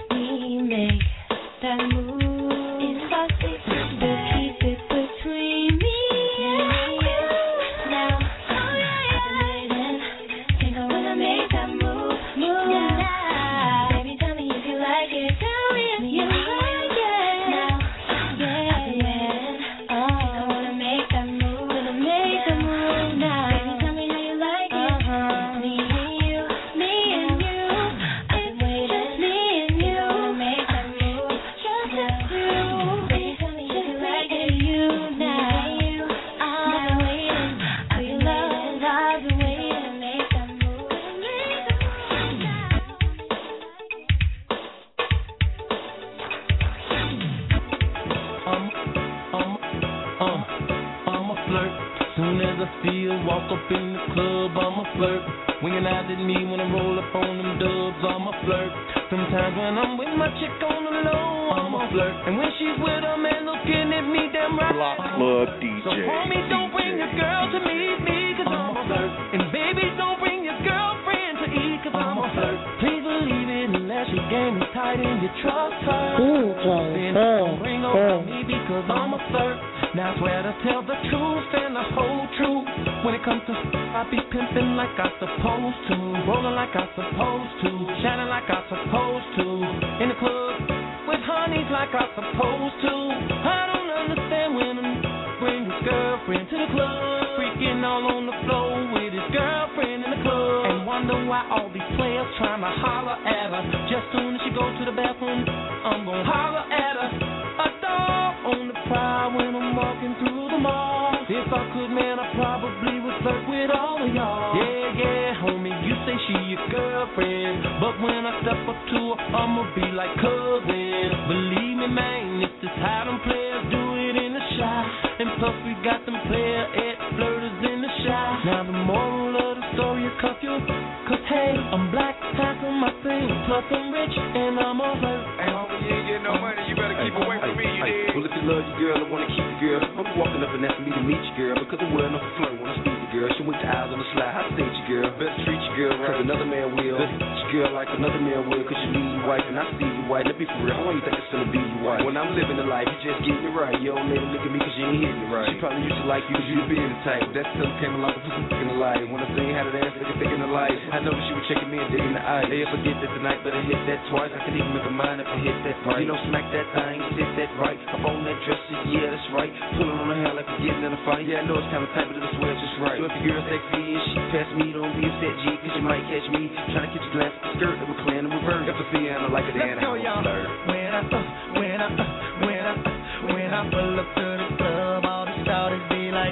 I see her walk up in the club, I'm a flirt. Winging eyes at me when I roll up on them dubs, I'm a flirt. Sometimes when I'm with my chick on the low, I'm a flirt. And when she's with a man looking at me, damn right. Block Club D J. So homie, don't bring your girl to meet me, cause I'm a flirt. And baby, don't bring your girlfriend to eat, cause I'm a flirt. Please believe it unless your game is tight and you trust her. Then don't bring over me because I'm a flirt. Now I swear to tell the truth and the whole truth. When it comes to I be pimping like I supposed to, rolling like I supposed to, shining like I supposed to, in the club with honeys like I supposed to. I don't understand when a bring his girlfriend to the club, freaking all on the floor with his girlfriend in the club, and wonder why all these players trying to holler at her. Just soon as she go to the bathroom, I'm gonna holler at her. A dog on the prowl when I'm walking through the mall. If I could, man, I probably would flirt with all of y'all. Yeah, yeah, homie, you say she your girlfriend, but when I step up to her, I'ma be like cousin. Believe me, man, it's just how them players do it in the shot. And plus we got them player at flirters in the shot. Now the moral of the story is cuff you, cause hey, I'm black, handsome, my thing, plus I'm rich, and I'm a flirt. Hey, homie, you ain't getting no money, you better keep away from me, you dig? Well, if you love your girl, I wanna keep you, girl. I'm walking up and asking me to meet you, girl, because I'm well enough to flirt when I speak to girl. She went to eyes on the slide, I stage you, girl. Better treat your girl right, cause another man will. Better treat your girl like another man will, cause you leave your wife and I see you white. Let me be for real, how long you think it's gonna be your wife? When I'm living the life, you just getting it right. You don't let her look at me cause you ain't hitting it right. She probably used to like you cause you the business type. That still came along with some in the life. When I seen how that ass nigga thinking the life, I know that she was checking me and digging the eye. Hey, if I get that tonight, better hit that twice. I can even make a mind if I hit that right. You know, smack that thing, sit that right. Up on that dresser, yeah, that's right. Pulling on her hair like we're getting in a fight. Yeah, I know it's kind of tight, but it'll swear it's just right. So if your girl's sexy and she pass me, don't be a set G, cause you might catch me trying to catch a glance of the skirt that we're playing in reverse. If I see her, I like it, then I'm a flirt. When I, uh, when I, uh, when I, uh, when I pull up to the club, all the shawties be like,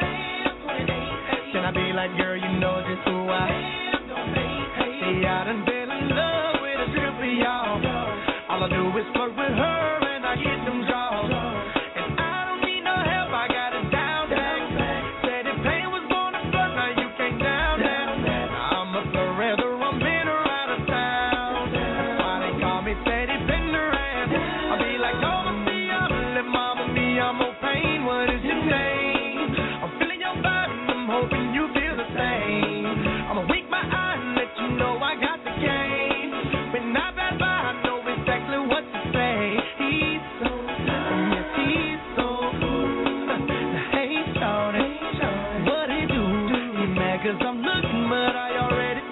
then I be like, girl, you know just who I am. See, I done been in love with a strip of y'all. All I do is flirt with her and I get them draws. And I don't need no help, I got it down, down. Said if pain was born to flirt, now you can't down, down. I'm a forever, I'm in or out of town. That's why they call me Teddy Penderham. I be like, mama, me, I'm little mama, me, I'm more pain. What is your name? I'm feeling your vibe and I'm hoping you feel the same. I'ma wink my eye and let you know I got the game. When I pass by, I know exactly what to say. He's so, yes, he's so cool. Now, hey, shorty, what he do? He mad cause I'm looking, but I already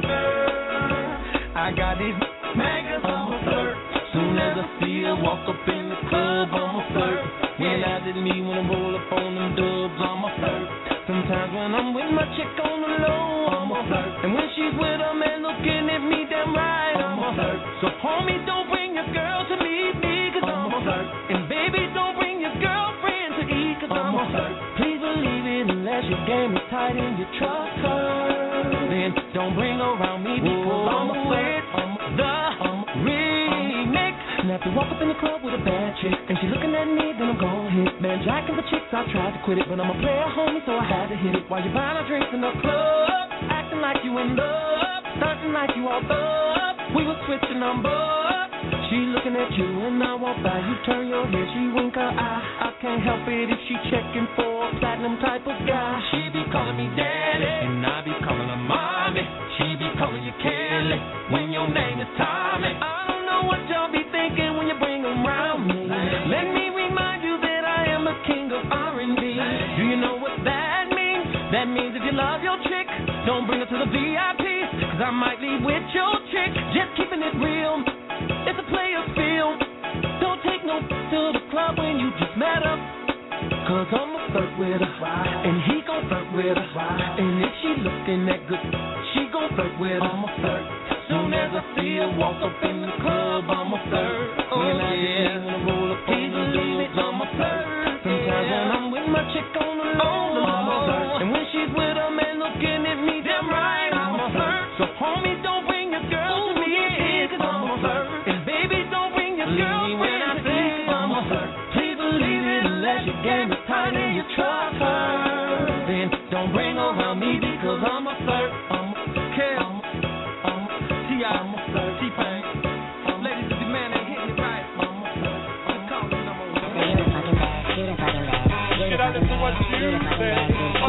I got these mad cause I'm a flirt. Soon as I see her walk up in the club, I'm a flirt. When eyes at me when I roll up on them dubs, I'm a flirt. Sometimes when I'm with my chick on the low, I'm a flirt. And when she's with a man looking at me damn right, I'm a flirt. So homie, don't bring your girl to meet me, cause I'm a flirt. And baby, don't bring your girlfriend to eat, cause I'm a flirt. Please believe it unless your game is tight and you trust her. Then don't bring her around me because I'm a flirt. I'm the remix. Now if you walk up in the club with a bad chick and she looking at me, then I'm gon' hit. Man, jacking the chicks, I tried to quit it, but I'm a player, homie, so I had to hit it. While you buying our drinks in the club, acting like you in love, stunting like you all up. We was switching numbers. She looking at you and I walk by. You turn your head, she wink her eye. I can't help it if she checking for a platinum type of guy. She be calling me daddy, and I be calling her mommy. She be calling you Kelly when your name is Tommy. I don't know what y'all be thinking when you bring them around me. Let me remind you that I am the king of R and B. Do you know what that means? That means if you love your chick, don't bring her to the V I P, cause I might leave with your chick. Just keeping it real, it's a player's film. Don't take no to the club when you just met her, cause I'ma flirt with her, and he gon' flirt with her. And if she looking that good, she gon' flirt with her. I'ma flirt. Soon as I see her walk up in the club, I'ma flirt. Oh when I yeah, when I roll up on the dudes, I'ma flirt. Sometimes when I'm with my chick on the low, I'ma flirt. And when she's with a man looking at me damn right, I'ma flirt. So homie, don't bring your girl to me, cause I'ma flirt. And baby, don't bring your girlfriend to me, I'ma flirt. Please believe it unless your game is tight and you trust her. Then don't bring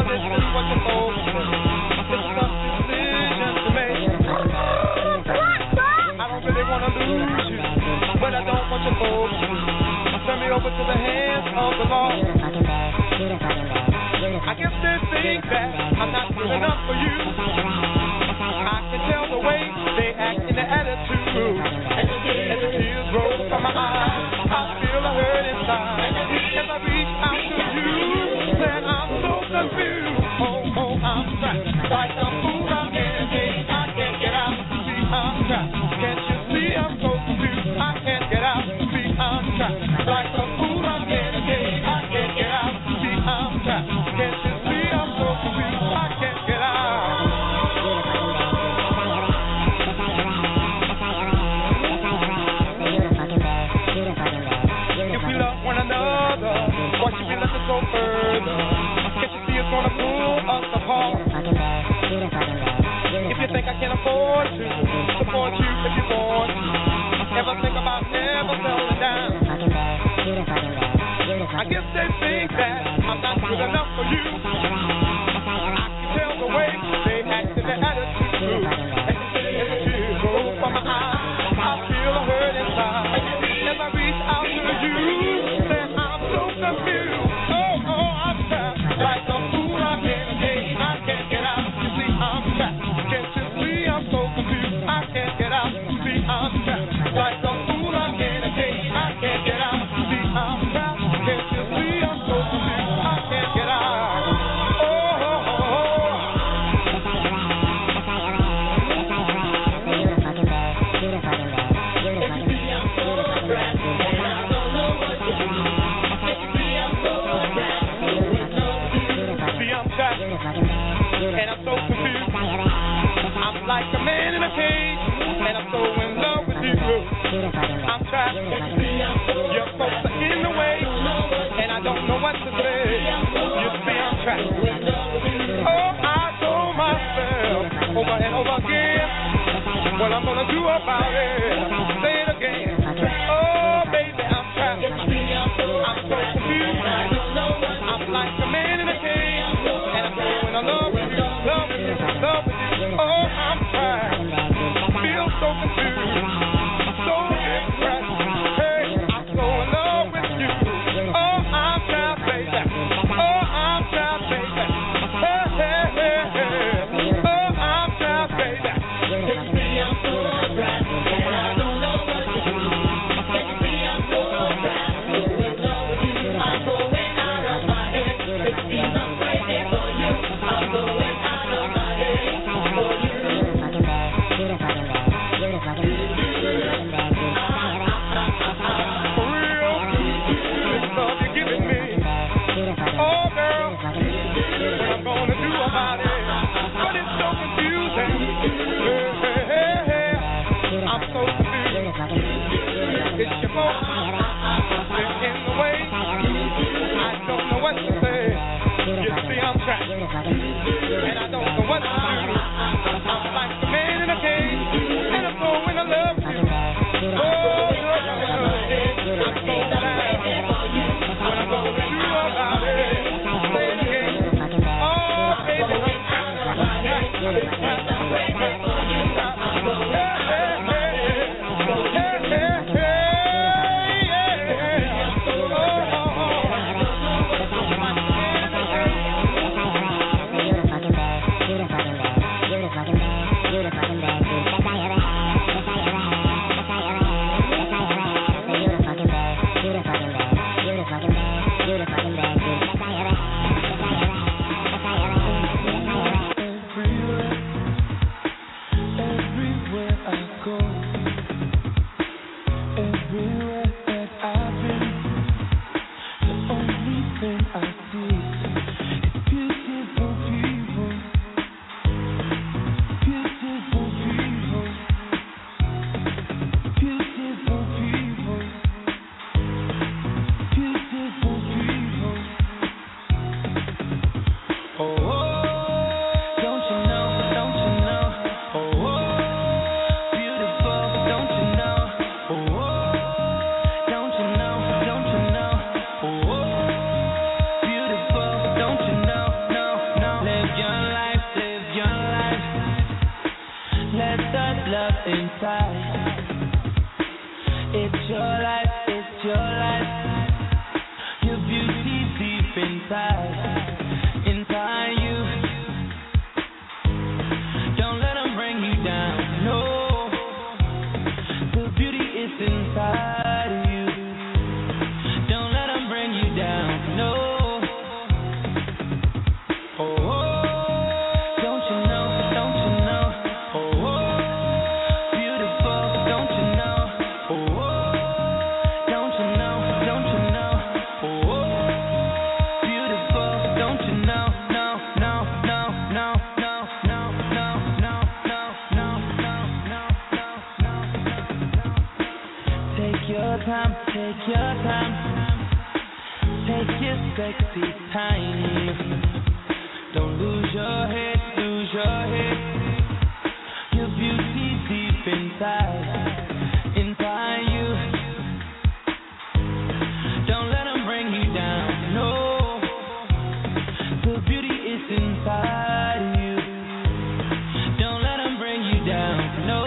listen to what the folks say. It's a tough decision to make. I don't really want to lose you, but I don't want your folks to turn me over to the hands of the law. I guess they think that I'm not good enough for you. I can tell the way they act in their attitude. As the tears roll from my eyes, I feel a hurt inside. As I reach out to you, then I'm so confused. Oh, oh, I'm trapped. Like a fool, I'm in a cage. I can't get out. See, I'm trapped. Can't you see I'm so confused? I can't get out. See, I'm trapped. Like a fool, I'm in a cage. I can't get out. See, I'm trapped. Can't you see I'm so confused? I can't get out. If we love one another, why should we let it go further? Can't you see it's gonna pull us apart? If you think I can afford to support you if you want to, ever think about never settling down? I guess they think that I'm not good enough for you. I can tell the way they act in their attitude. As the tears roll from my eyes, I feel a hurt inside. As I reach out to you, then I'm so confused. Oh, oh, I'm trapped. Like a fool, I'm in a cage. I can't get out. You see, I'm trapped. Can't you see I'm so confused? I can't get out. You see, I'm trapped. Like a fool, I'm in a cage. I can't get out. You see, I'm trapped. Can't you see I'm so confused? I can't get out. Oh, oh, oh, oh. And I'm so confused. I'm like a man in a cage, and I'm so in love with you. I'm trapped. Your folks are in the way, and I don't know what to say. You see, I'm trapped. Oh, I told myself over and over again what I'm gonna do about it. Say it again. Oh, baby, I'm trapped. I'm so confused. I'm like a man in a cage, and I'm so in love with you, love with you, love with you. Oh, I'm trapped. Feel so confused, so depressed. Hey, I'm so in love with you. Oh, I'm trapped, baby. Oh, I'm trapped, baby. Hey, hey, hey, hey. Oh, I'm trapped, baby. Can you see I'm so trapped, and I don't know what to do. Can you see I'm so trapped, so in love with you. I'm going out of my head. It seems I'm waiting for you. I'm going out of my head for you. For real, this love you're giving me. Oh, girl, what I'm gonna do about it? But it's so confusing. Hey, hey, hey, hey. I'm so confused. It's your fault. It's in the way. I don't know what to say. You see, I'm trapped, and I don't know what to do. I'm like the man in a cage, and I'm so in love with you. Oh, I'm so sad. What I'm gonna do about it? Say it again. Oh, baby, I'm out of my head. I'm waiting for you. Hey, hey, hey, hey, hey, hey, yeah. Oh, oh, oh. It's your life, it's your life. Your beauty deep inside, inside you. Don't let them bring you down, no. The beauty is inside you. Don't let them bring you down, no. Oh, oh. Don't you know, don't you know? Oh, oh. Beautiful, don't you know? Oh, oh. Don't you know, don't you know? Oh, oh. Beautiful, don't you know? No, no, no, no, no, no, no, no, no, no, no, no, no, no. Take your time, take your time. Take your sexy time. Don't lose your head, lose your head. Your beauty deep inside, inside you. Don't let them bring you down, no. The beauty is inside you. Don't let them bring you down, no.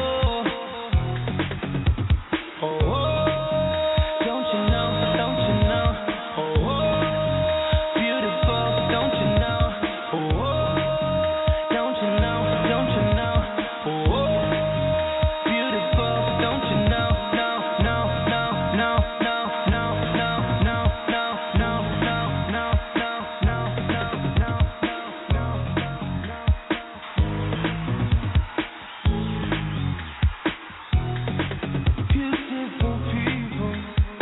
Oh, oh. Don't you know, don't you know? Oh, oh. Beautiful, don't you know? Oh, oh. Don't you know, don't you know? Oh, oh. Beautiful, don't you know? No, no, no, no, no, no, no, no, no, no, no, no, no, no, no, Beautiful people,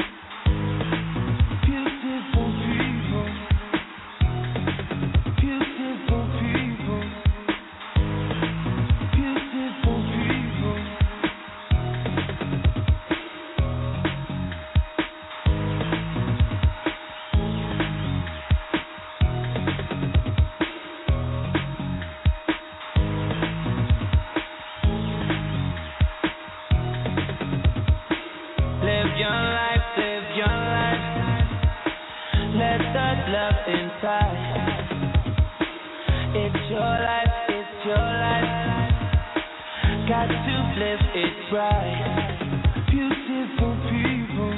beautiful people, beautiful people, beautiful people. Live your life, live your life. Let that love inside. It's your life, it's your life. Got to live it right. Beautiful people.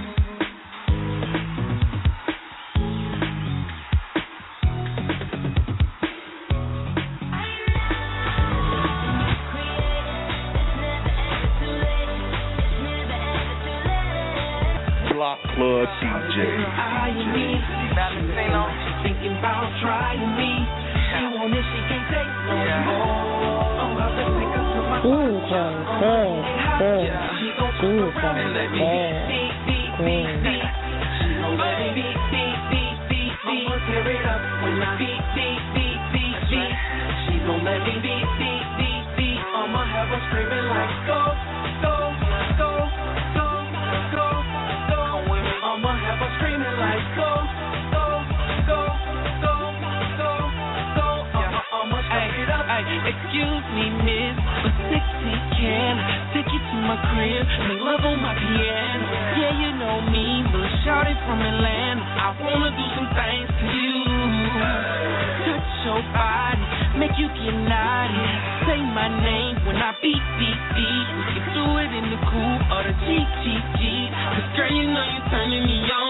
Block Club D J. Eyeing me, Valentino, she thinking about trying me. She want it, she can't take no more. I'm about to take her to my D J, big, big, D J, big, green. She gon' let me beat, beat, beat, beat, beat. I'ma tear it up when I beat, beat, beat, beat, beat. She gon' let me beat, beat, beat, beat. I'ma have her screaming like go, go, go, go, go, go. I'ma have her screaming like go, go, go, go, go, go. I'ma, I'ma shake it up. Ay, excuse me, miss, but sixty can take you to my crib, make love on my piano. Yeah, you know me, little shawty from Atlanta. I wanna do some things to you. Touch your body, make you get naughty. Say my name when I beat, beat, beat. We can do it in the coupe or the G G G. Cause girl, you know you're turning me on.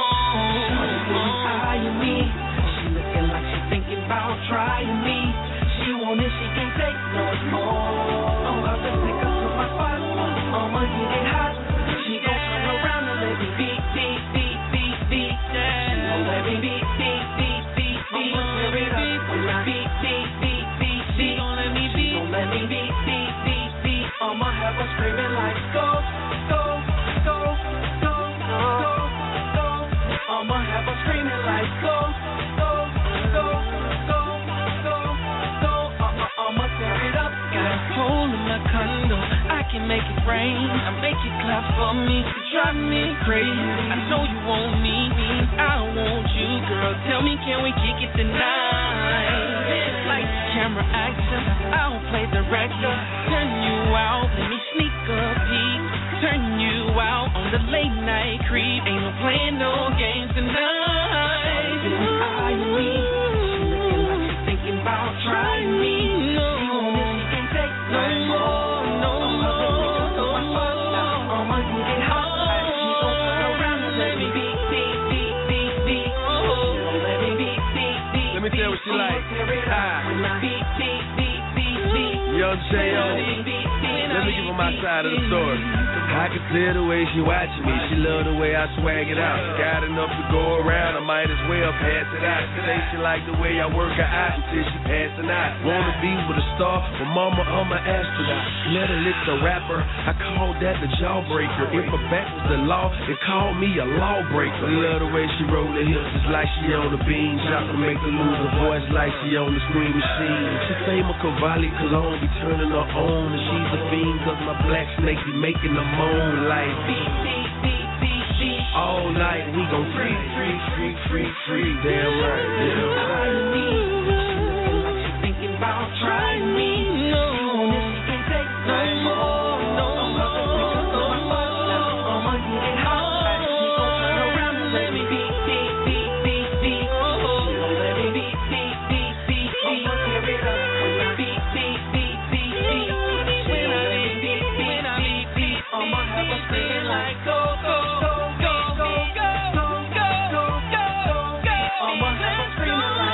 Eyeing me, she looking like she thinking about trying me. She want it, she can't take no more. I'm about to take her to my spot. I'ma get it hot. She gon' turn around and let me beat, beat, beat, beat, beat. She gon' let me beat, beat, beat, beat, beat. I'ma tear it up when I beat, beat, beat, beat, beat. She gon' let me beat, let me beat, beat, beat, beat. I'ma have her screaming like go, go, go, go, go, go. I'ma have her screaming like go, go, go, go, go, go. I'ma, I'ma tear it up. Got a hole in my condo, I can make it rain. I make it clap for me, drive me crazy. I know you want me, I want you, girl. Tell me, can we kick it tonight? Lights, camera, action. I don't play director. Turn you out, let me sneak a peek. Turn you out on the late night creep. Ain't no playing no games tonight. Eyeing me, she looking like she thinking about trying me. No, she want it, she can't take no more, no more. I'ma get it hot. She gon' love J O. Let me give her my side of the story. I can tell the way she watching me. She love the way I swag it out. Got enough to go around, I might as well pass it out. She say she like the way I work her out until she passing out. Wanna be with a star, but mama, I'm an astronaut. Let her lick the rapper, I call that the jawbreaker. If her back was the law, they call me a lawbreaker. Love the way she roll the hips, just like she on the bean. Shot to make her lose her voice like she on the screen machine. She say my Cavalli cologne be turning her on, and she's a fiend cause my black snake be making her moan like beep, beep, beep, beep, beep. All night we gon' free, free, free, free, free. Damn right, damn right. She's thinking about trying me. No, she can't take no more, no more. I'ma get hot. She gon' turn around and let me beat, beat, beat, beat, beat. She gon' let me beat, beat, beat, beat, beat. I'ma tear it up when I beat, beat, beat, beat, beat. When I beat, beat, beat, beat, beat. I'ma have her singing like go, go, go, go, go, go, go, go, go, go. I'ma have her screaming like.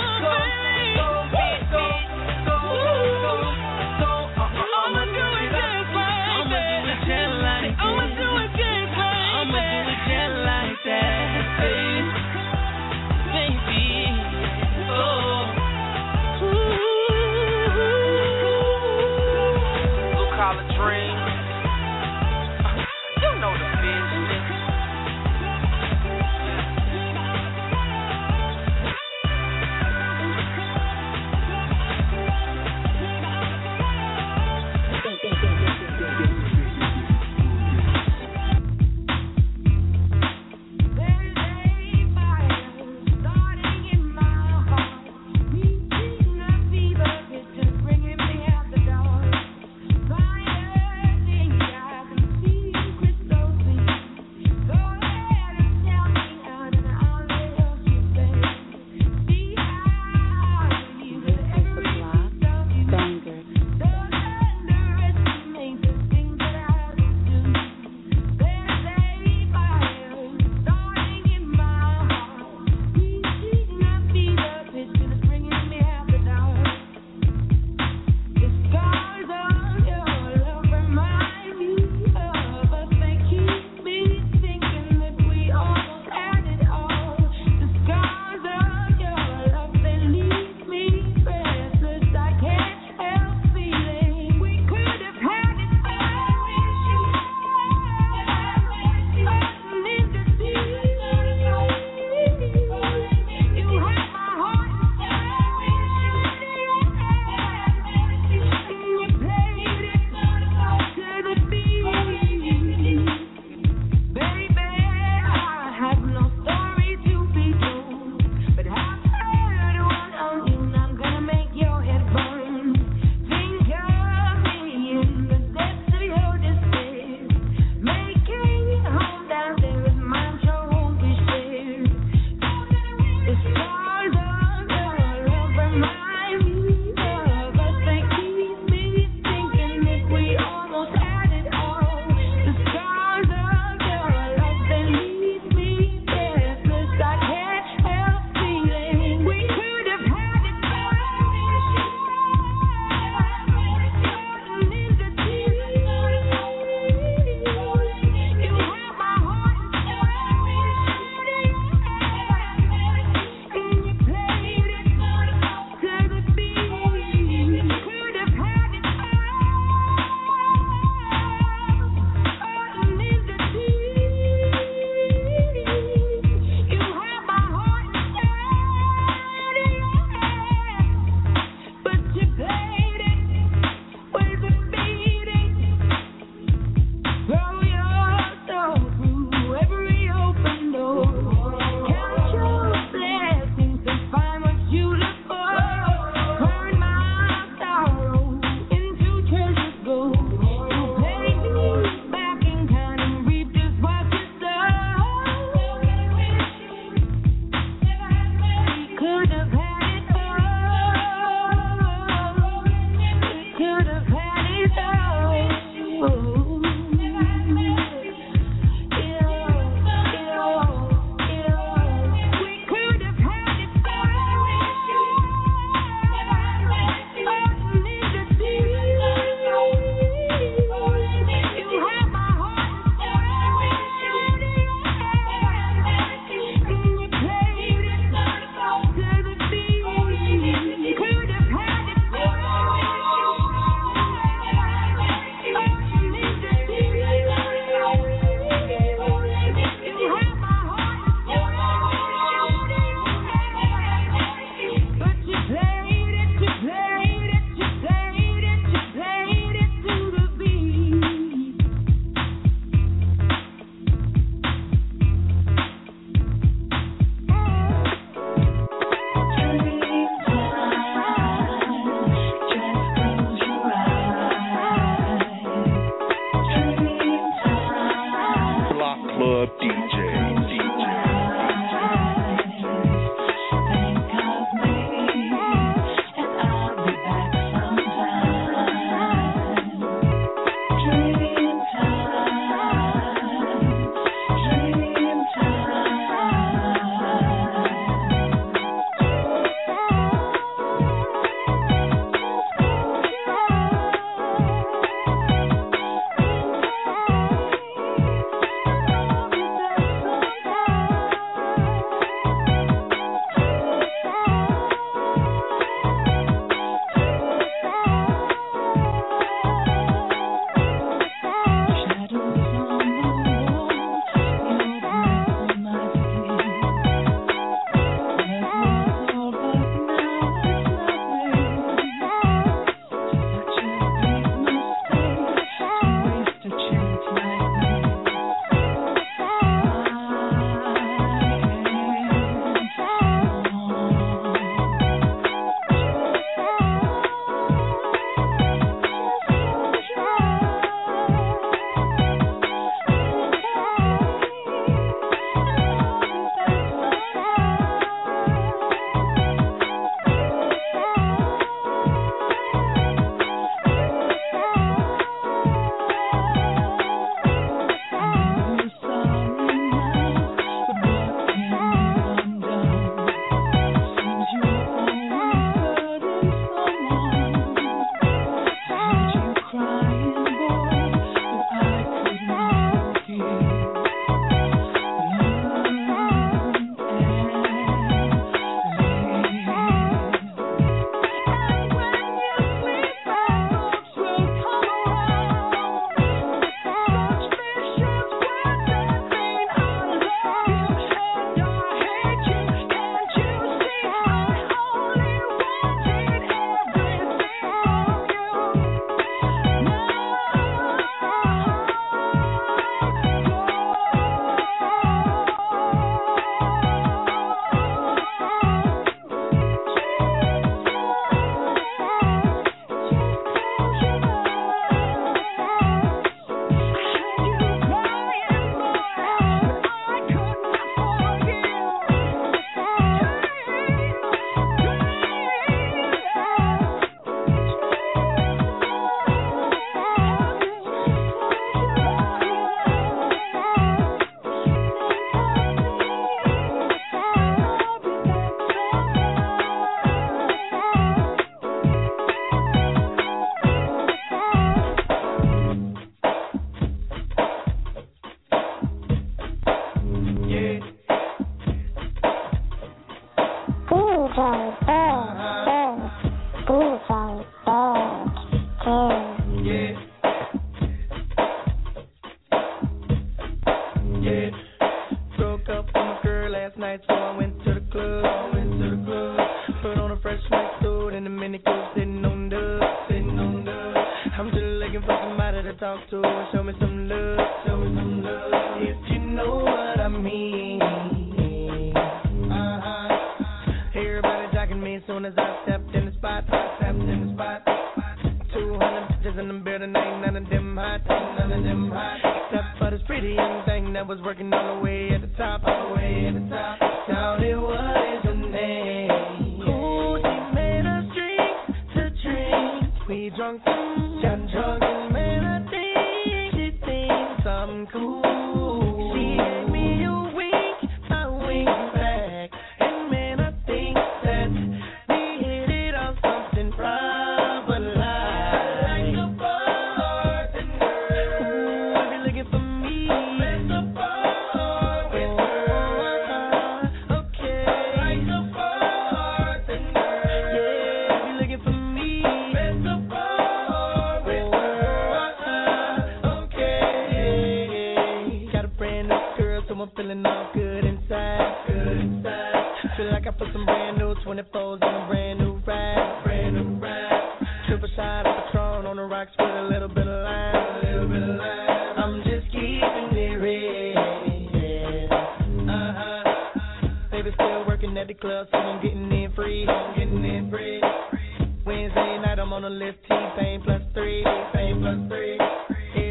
Wednesday night I'm on the list, T-Pain plus three, T-Pain plus three. Every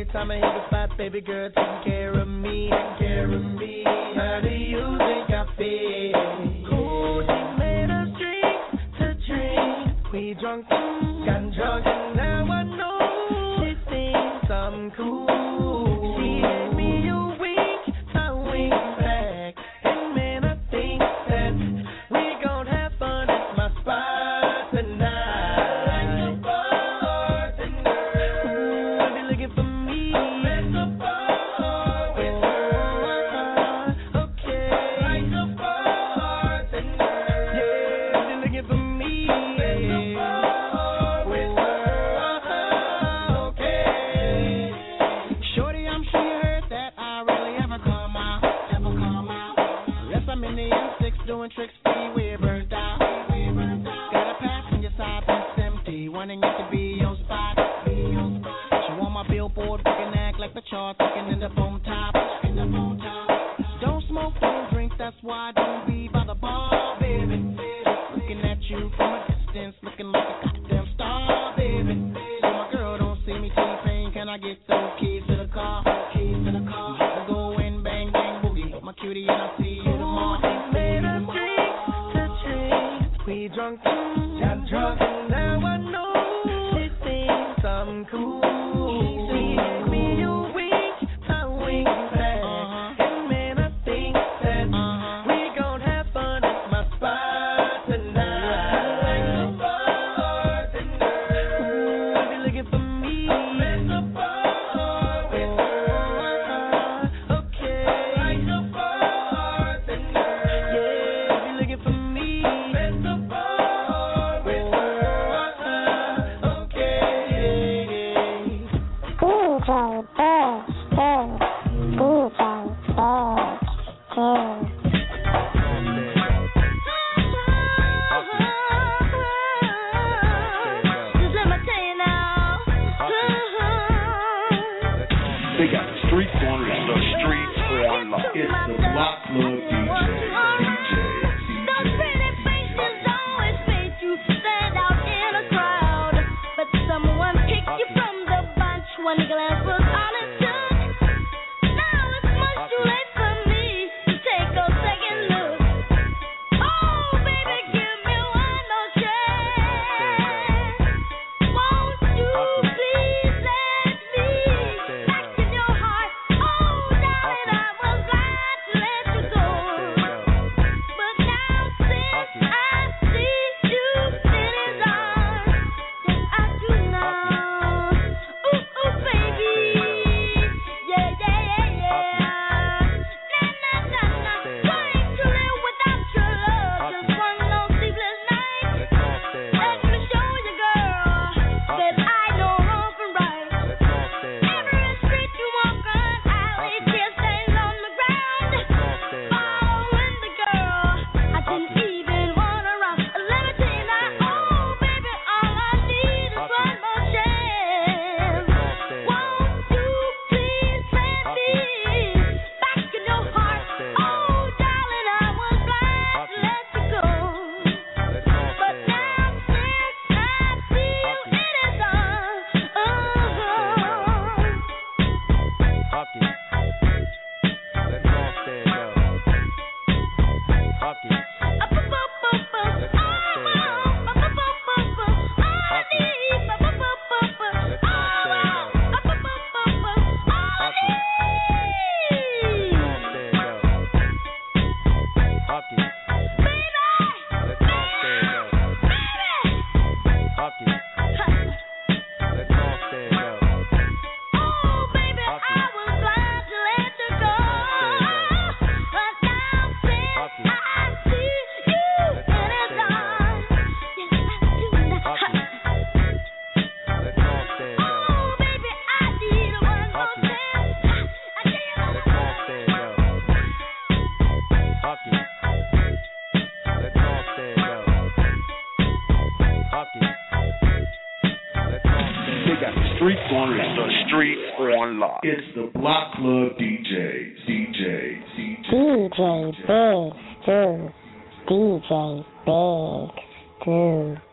time I hit the spot, baby girl taking care of me, taking care of me. How do you think I feel? Cool, she made us drink to drink. We drunk, got drunk, and now I know she thinks I'm cool. She gave me a wink, I wink back, and man, I think that we gon' have fun at my spot tonight. Like a bartender, ooh, I be looking for me. Like a bartender, okay. Like a bartender, yeah, I be looking for me. Like a bartender, okay. Shorty, I'm sure you heard that I rarely ever come out, ever come out. Unless I'm in the M six doing tricks, free with burnt out. Got a passenger side that's empty, wanting it to be your spot. She want my billboard, fucking act like the charts, looking in the phone top. Don't smoke, don't drink, that's why I don't be by the bar, baby. Looking at you from a distance, looking like a goddamn star, baby. So my girl don't see me T-Pain, can I get those keys to the car? Keys to the car. I'm about to go in, bang, bang, boogie. My cutie, and I'll see you tomorrow. She made us drink to drink. We drunk, got drunk, and now I know she thinks I'm cool. She gave me a wink, I wink back, and man, I think that we gon' have fun at my spot tonight. Like a bartender, ooh, I be looking for me. Like a bartender, okay. Like a bartender, yeah, I be looking for me. Like a bartender, okay. D J Big Stu, D J Big Stu. Just let me tell you now. They got the streets on lock. The streets on lock. It's the Block Club D J. Those pretty faces always make you stand out in a crowd, but someone picked you from the bunch. One glance was all it took. Now it's much too late for me to take a second look. Oh, baby, give me one more chance. Won't you please let me back in your heart? Oh, darling, I was glad to let you go. But now since I see you in his arms, yes, I do know. Ooh, ooh, baby. Yeah, yeah, yeah, yeah. Nah, nah, nah, nah. Trying to live without your love. Just one long sleepless night. Let me show you, girl, that I know wrong from right. Every street you walk on, alley, tear stains on the ground. Following the girl, I didn't even wanna run. Let me tell you now, oh baby, all I need is one more chance. Won't you please let me back in your heart? Oh darling, I was glad to let you go. But now since I see you in his arms, oh baby, I was glad to let you go. But now since I see you in his arms, yes I do now. Oh baby, I need one more chance. I tell you They got the streets on lock. The streets on lock. It's the Block Club D J. D J. D J. D J Big Stu, D J Big Stu.